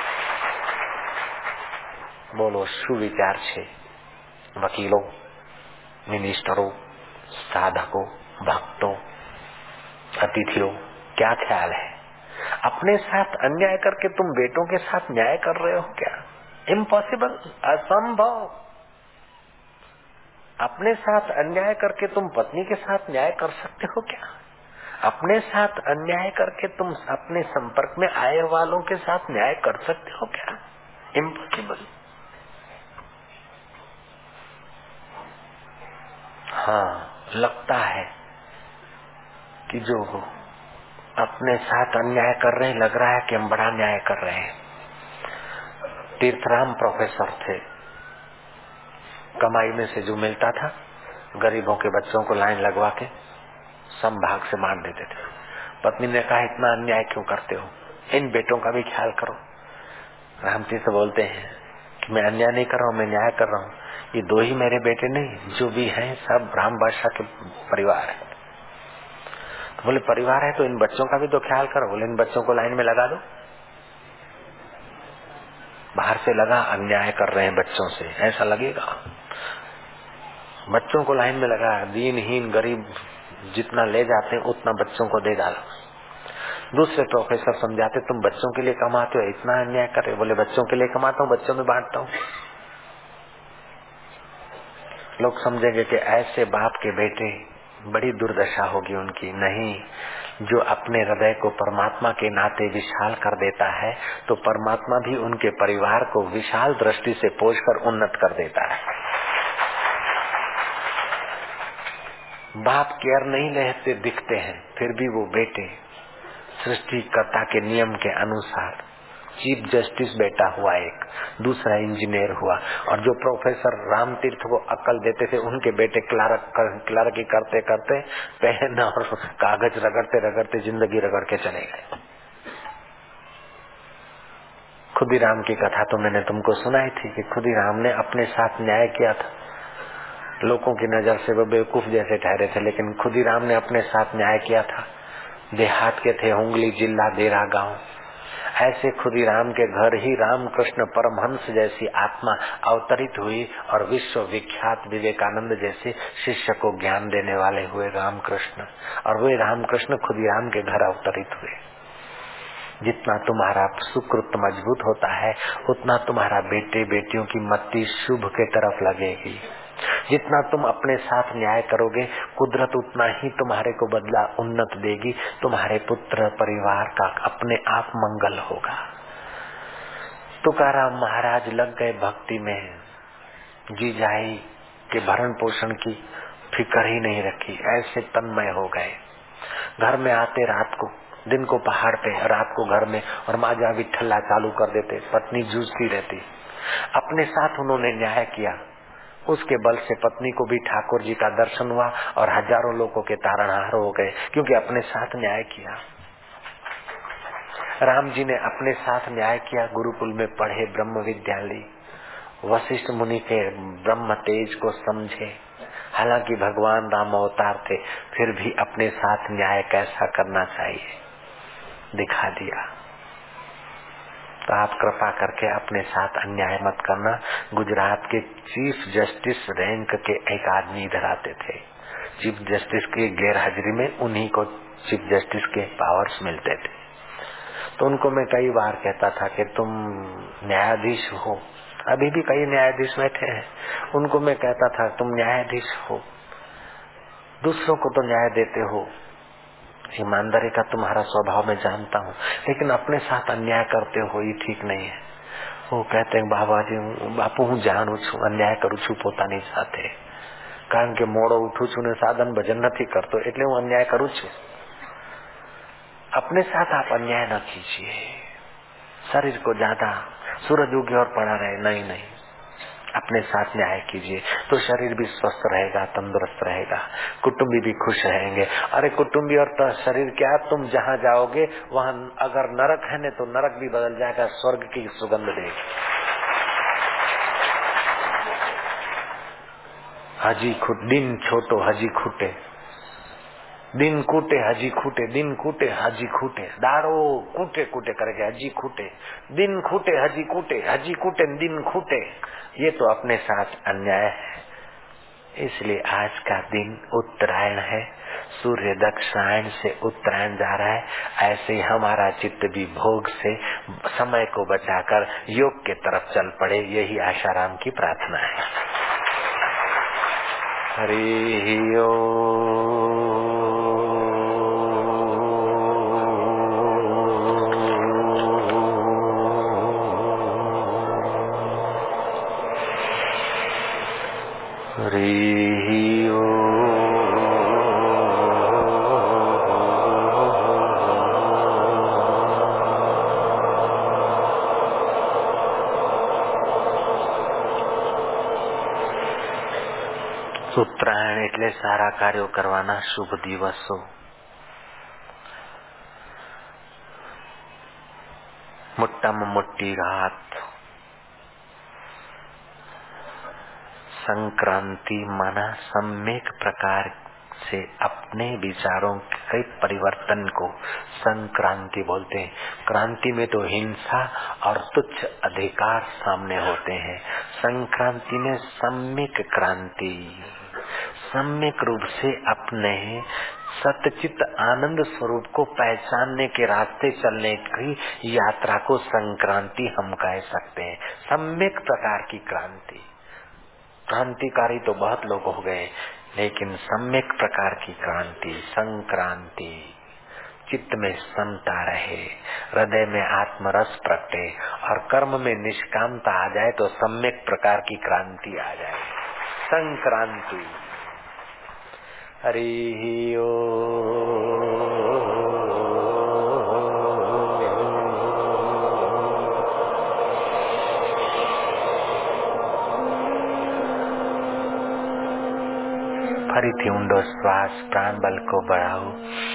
बोलो सुविचार छे वकीलों, मिनिस्टरों, साधकों, भक्तों, अतिथियों, क्या ख्याल है। अपने साथ अन्याय करके तुम बेटों के साथ न्याय कर रहे हो क्या। इम्पॉसिबल, असंभव। अपने साथ अन्याय करके तुम पत्नी के साथ न्याय कर सकते हो क्या। अपने साथ अन्याय करके तुम अपने संपर्क में आए वालों के साथ न्याय कर सकते हो क्या। इम्पॉसिबल। हाँ, लगता है कि जो अपने साथ अन्याय कर रहे हैं, लग रहा है कि हम बड़ा न्याय कर रहे हैं। तीर्थराम प्रोफेसर थे, कमाई में से जो मिलता था गरीबों के बच्चों को लाइन लगवा के संभाग से बांट देते थे। पत्नी ने कहा इतना अन्याय क्यों करते हो, इन बेटों का भी ख्याल करो। रामतीर्थ बोलते हैं कि मैं अन्याय नहीं कर रहा हूँ, मैं न्याय कर रहा हूँ। ये दो ही मेरे बेटे नहीं, जो भी हैं सब राम बादशाह के परिवार है। तो बोले परिवार है तो इन बच्चों का भी तो ख्याल करो। बोले इन बच्चों को लाइन में लगा दो। बाहर से लगा अन्याय कर रहे हैं बच्चों से, ऐसा लगेगा। बच्चों को लाइन में लगा, दीनहीन गरीब जितना ले जाते हैं उतना बच्चों को दे डालो। दूसरे प्रोफेसर समझाते तुम बच्चों के लिए कमाते हो, इतना अन्याय कर रहे हो। बोले बच्चों के लिए कमाता हूँ, बच्चों में बांटता हूँ। लोग समझेंगे कि ऐसे बाप के बेटे बड़ी दुर्दशा होगी उनकी। नहीं, जो अपने हृदय को परमात्मा के नाते विशाल कर देता है तो परमात्मा भी उनके परिवार को विशाल दृष्टि से पोषकर उन्नत कर देता है। बाप केयर नहीं लेते दिखते हैं, फिर भी वो बेटे सृष्टिकर्ता के नियम के अनुसार चीफ जस्टिस बेटा हुआ, एक दूसरा इंजीनियर हुआ। और जो प्रोफेसर रामतीर्थ को अक्ल देते थे उनके बेटे क्लार्क क्लार्की करते करते पेन और कागज रगड़ते रगड़ते जिंदगी रगड़ के चले गए। खुदीराम की कथा तो मैंने तुमको सुनाई थी कि खुदीराम ने अपने साथ न्याय किया था। लोगों की नजर से वो बेवकूफ जैसे ठहरे थे, लेकिन खुदीराम ने अपने साथ न्याय किया था। देहात के थे, उंगली जिला देरा गांव। ऐसे खुदीराम के घर ही रामकृष्ण परमहंस जैसी आत्मा अवतरित हुई और विश्व विख्यात विवेकानंद जैसे शिष्य को ज्ञान देने वाले हुए रामकृष्ण। और वे रामकृष्ण खुदीराम के घर अवतरित हुए। जितना तुम्हारा सुकृत मजबूत होता है उतना तुम्हारा बेटे बेटियों की मत्ती शुभ के तरफ लगेगी। जितना तुम अपने साथ न्याय करोगे कुदरत उतना ही तुम्हारे को बदला उन्नत देगी। तुम्हारे पुत्र परिवार का अपने आप मंगल होगा। तुकाराम महाराज लग गए भक्ति में, जीजाई के भरण पोषण की फिक्र ही नहीं रखी, ऐसे तन्मय हो गए। घर में आते रात को, दिन को पहाड़ पे, रात को घर में, और माजा विठल्ला चालू कर देते। पत्नी जूझती रहती। अपने साथ उन्होंने न्याय किया, उसके बल से पत्नी को भी ठाकुर जी का दर्शन हुआ और हजारों लोगों के तारणहार हो गए, क्योंकि अपने साथ न्याय किया। राम जी ने अपने साथ न्याय किया, गुरुकुल में पढ़े, ब्रह्म विद्या ली, वशिष्ठ मुनि के ब्रह्म तेज को समझे। हालांकि भगवान राम अवतार थे, फिर भी अपने साथ न्याय कैसा करना चाहिए दिखा दिया। तो आप कृपा करके अपने साथ अन्याय मत करना। गुजरात के चीफ जस्टिस रैंक के एक आदमी इधर आते थे। चीफ जस्टिस की गैर हाजिरी में उन्हीं को चीफ जस्टिस के पावर्स मिलते थे। तो उनको मैं कई बार कहता था कि तुम न्यायाधीश हो, अभी भी कई न्यायाधीश बैठे हैं, उनको मैं कहता था तुम न्यायाधीश हो, दूसरों को तो न्याय देते हो, ईमानदारी का तुम्हारा स्वभाव मैं जानता हूँ, लेकिन अपने साथ अन्याय करते हो ये ठीक नहीं है। वो कहते हैं बाबा जी बापू हूँ जानू छू अन्याय करू छू પોતાની સાથે, કારણ કે મોડો ઉઠું છું ને સાધન ભજન નથી કરતો એટલે હું अन्याय करू છું। अपने साथ आप अन्याय न कीजिए। शरीर को ज्यादा सूरज उगे और पड़ा रहे, नहीं नहीं, अपने साथ न्याय कीजिए तो शरीर भी स्वस्थ रहेगा, तंदुरुस्त रहेगा, कुटुंबी भी खुश रहेंगे। अरे कुटुंबी और शरीर क्या, तुम जहाँ जाओगे वहाँ अगर नरक है न तो नरक भी बदल जाएगा, स्वर्ग की सुगंध देगी। हजी खुट दिन छोटो हजी खूटे, दिन कूटे हजी खूटे, दिन कूटे हजी खूटे, दाड़ो कूटे कूटे करके हजी खूटे, दिन खूटे हजी कूटे, हजी कूटे दिन खूटे। ये तो अपने साथ अन्याय है। इसलिए आज का दिन उत्तरायण है, सूर्य दक्षिणायन से उत्तरायण जा रहा है। ऐसे ही हमारा चित्त भी भोग से समय को बचाकर योग के तरफ चल पड़े, यही आशाराम की प्रार्थना है। हरि ओम। हरि ओम। उत्तरायण એટલે સારા કાર્યો કરવાના શુભ દિવસો। मुट्टम मुट्टी रात संक्रांति माना सम्यक प्रकार से अपने विचारों के परिवर्तन को संक्रांति बोलते हैं। क्रांति में तो हिंसा और तुच्छ अधिकार सामने होते हैं, संक्रांति में सम्यक क्रांति, सम्यक रूप से अपने सतचित आनंद स्वरूप को पहचानने के रास्ते चलने की यात्रा को संक्रांति हम कह सकते हैं। सम्यक प्रकार की क्रांति। क्रांतिकारी तो बहुत लोग हो गए, लेकिन सम्यक प्रकार की क्रांति संक्रांति, चित्त में समता रहे, हृदय में आत्मरस प्रगटे और कर्म में निष्कामता आ जाए तो सम्यक प्रकार की क्रांति आ जाए, संक्रांति। हरि ओम। ફરીથી ઊંડો શ્વાસ, પ્રાણ બલ को बढ़ाओ।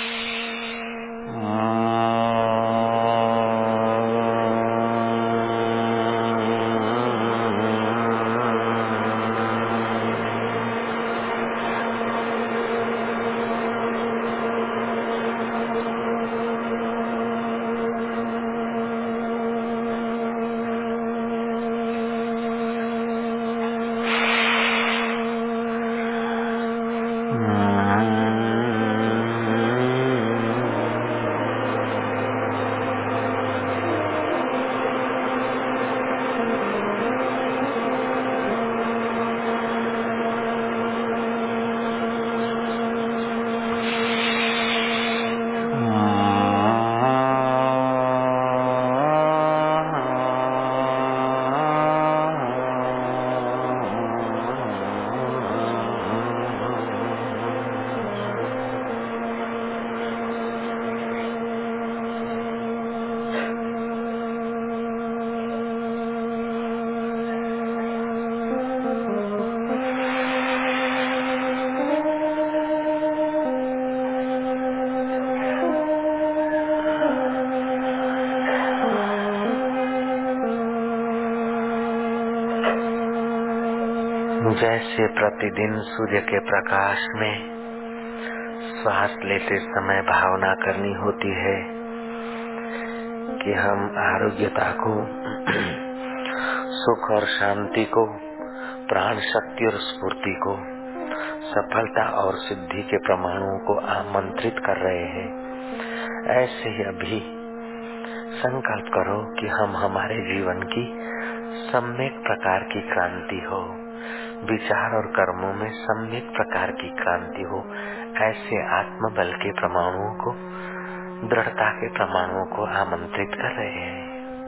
जैसे प्रतिदिन सूर्य के प्रकाश में श्वास लेते समय भावना करनी होती है कि हम आरोग्यता को, सुख और शांति को, प्राण शक्ति और स्फूर्ति को, सफलता और सिद्धि के प्रमाणों को आमंत्रित कर रहे हैं, ऐसे ही अभी संकल्प करो कि हम हमारे जीवन की सम्यक प्रकार की क्रांति हो, विचार और कर्मों में सम्यक प्रकार की क्रांति हो। ऐसे आत्मबल के प्रमाणुओं को, दृढ़ता के प्रमाणुओं को आमंत्रित कर रहे हैं।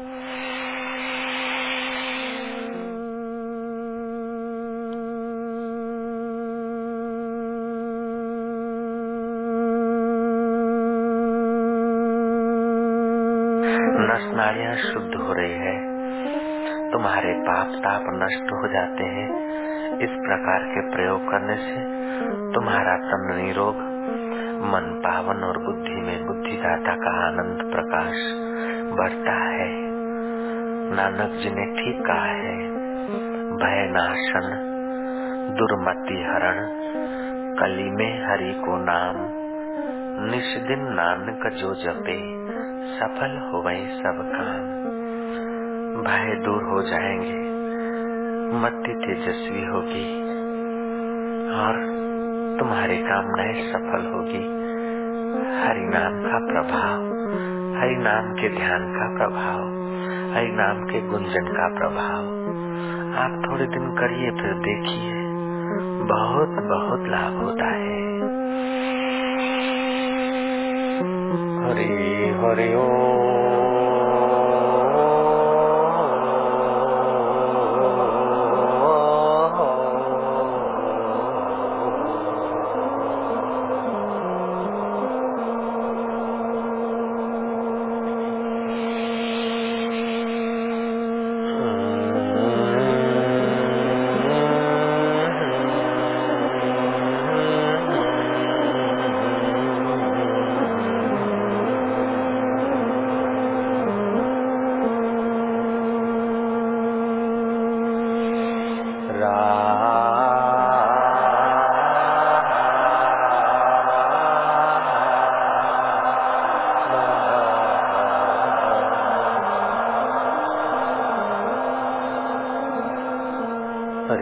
नस नाड़ियां शुद्ध हो रही है, तुम्हारे पाप ताप नष्ट हो जाते हैं। इस प्रकार के प्रयोग करने से तुम्हारा तन निरोग, मन पावन और बुद्धि में बुद्धिदाता का आनंद प्रकाश बढ़ता है। नानक जी ने ठीक कहा है, भय नाशन दुर्मति हरण, कली में हरि को नाम, निश दिन नानक जो जपे, सफल होवे सब काम। भय दूर हो जाएंगे, मति तेजस्वी होगी और तुम्हारी कामनाएं सफल होगी। हरि नाम का प्रभाव, हरि नाम के ध्यान का प्रभाव, हरि नाम के गुंजन का प्रभाव आप थोड़े दिन करिए, फिर देखिए बहुत बहुत लाभ होता है। हरि हरि ओम।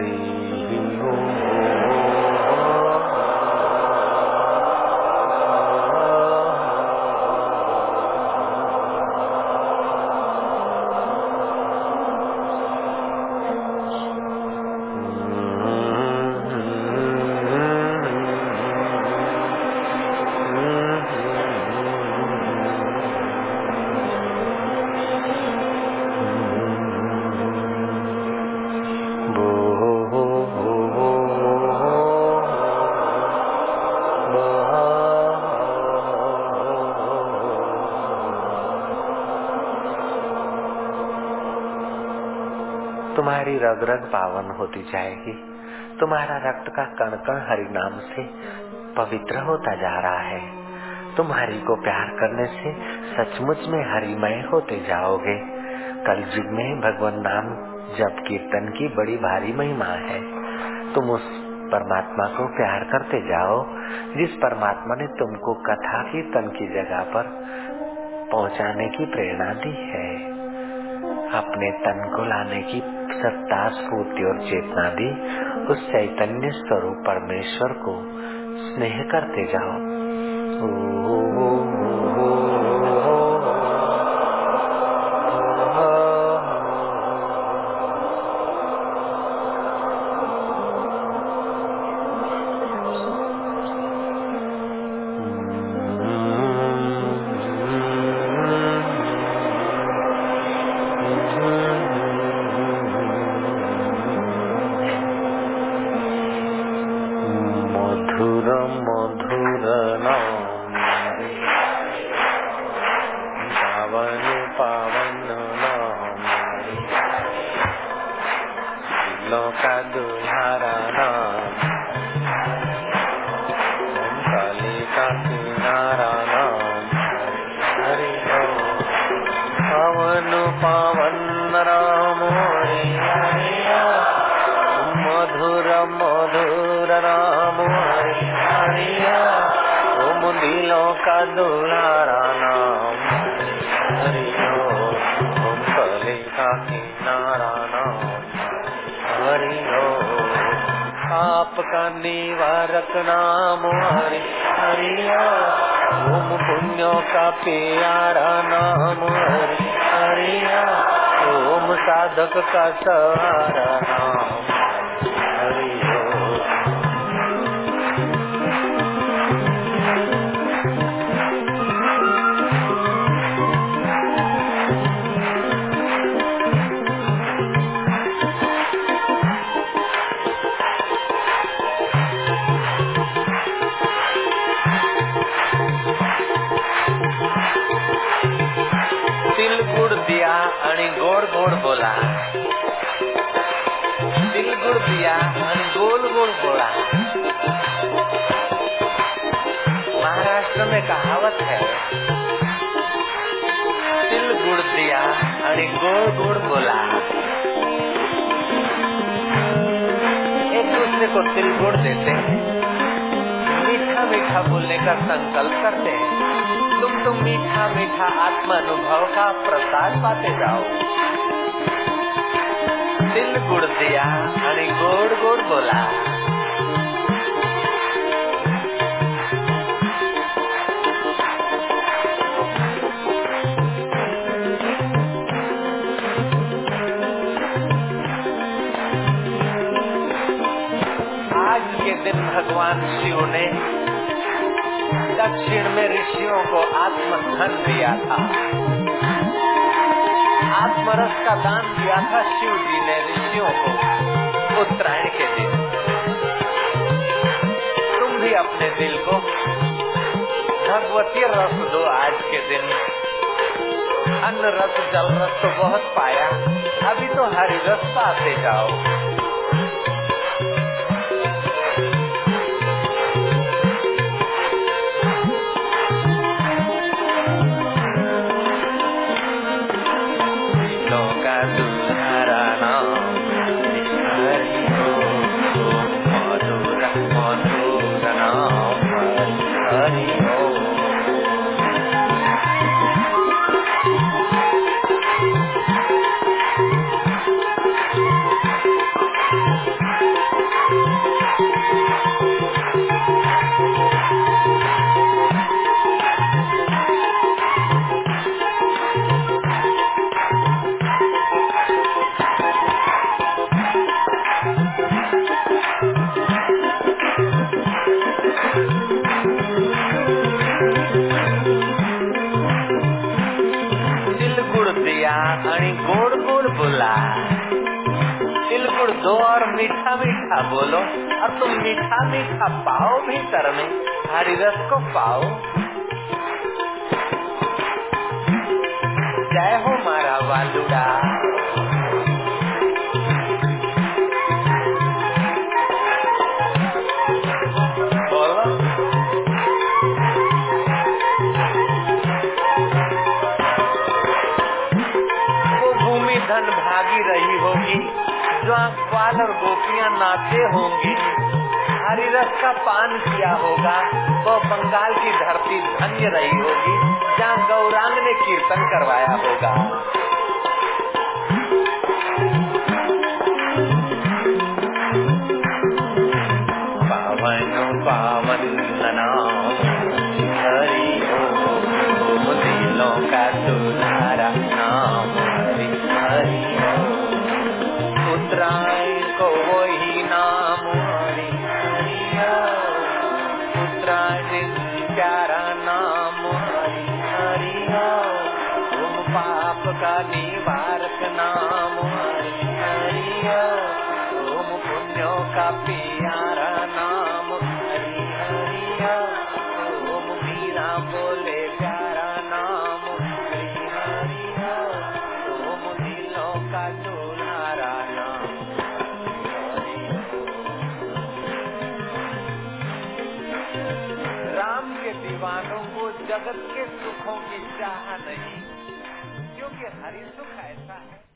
हरि ओम। तुम्हारी रग रग पावन होती जाएगी। तुम्हारा रक्त का कण कण हरि नाम से पवित्र होता जा रहा है। तुम हरि को प्यार करने से सचमुच में हरिमय होते जाओगे। कलयुग में भगवान नाम जप कीर्तन की बड़ी भारी महिमा है। तुम उस परमात्मा को प्यार करते जाओ जिस परमात्मा ने तुमको कथा कीर्तन की जगह पर पहुंचाने की प्रेरणा दी है। अपने तन को लाने की सत्ता स्फूर्ति और चेतना दी। उस चैतन्य स्वरूप परमेश्वर को स्नेह करते जाओ। ओ, ओ, ओ, मधुर मधुर नाम पावन पावन नाम दिलों का दुल्हारा नाम कली का किनारा नाम हरि ओम। पावन पावन राम हरि मधुर मधुर राम हरि हरि ओम। दिलों का दुलारा नाम हरि ओम। कली का किनारा नाम हरि ओम। पाप का निवारक नाम हरि हरि ओम। पुण्यों का प्यारा नाम हरि हरि ओम। साधक का सहारा नाम हरि ओम। तिल गुड़ दिया आणि गोड गोड बोला। तिल गुड़ दिया आणि गोल गोल बोला। महाराष्ट्र में कहावत है तिल गुड़ दिया आणि गोल गोल बोला। एक दूसरे को तिल गुड़ देते हैं, मीठा मीठा बोलने का संकल्प करते हैं। तुम तो मीठा मीठा आत्मा अनुभव का प्रसाद पाते जाओ। तिल गुड़ दिया आणि गोड गोड बोला। आज के दिन भगवान शिव ने दक्षिण में ऋषियों को आत्मधन दिया था, आत्मरस का दान दिया था शिव जी ने ऋषियों को उत्तरायण के दिन। तुम भी अपने दिल को भगवती रस दो आज के दिन। अन्न रस जल रस तो बहुत पाया, अभी तो हरि रस पाते जाओ। मीठा मीठा बोलो और तुम मीठा मीठा पाओ भीतर में, हरि रस को पाओ। जय हो मारा वालुड़ा। बोलो वो भूमि धन भागी रही होगी, जो ग्वाल और गोपियां नाचे होंगी। हरि रस का पान किया होगा, वो बंगाल की धरती धन्य रही होगी, जहाँ गौरांग ने कीर्तन करवाया होगा। पावन पावन नाम हरि ओम, दिलों का दुलारा नाम हरि हरि ओम। उत्तरायण को वही नाम हरि हरि ओम, उत्तरायण प्यारा नाम हरि हरि ओम। पाप का निवारक नाम हरि हरि ओम, पुण्यों का प्यारा नाम हरि हरि ओम। मीरा बोले प्यारा नाम हरि हरि ओम, दिलों का दुलारा नाम हरि हरि ओम। राम के दीवानों को जगत के सुखों की चाह नहीं, क्योंकि हरि सुख ऐसा है।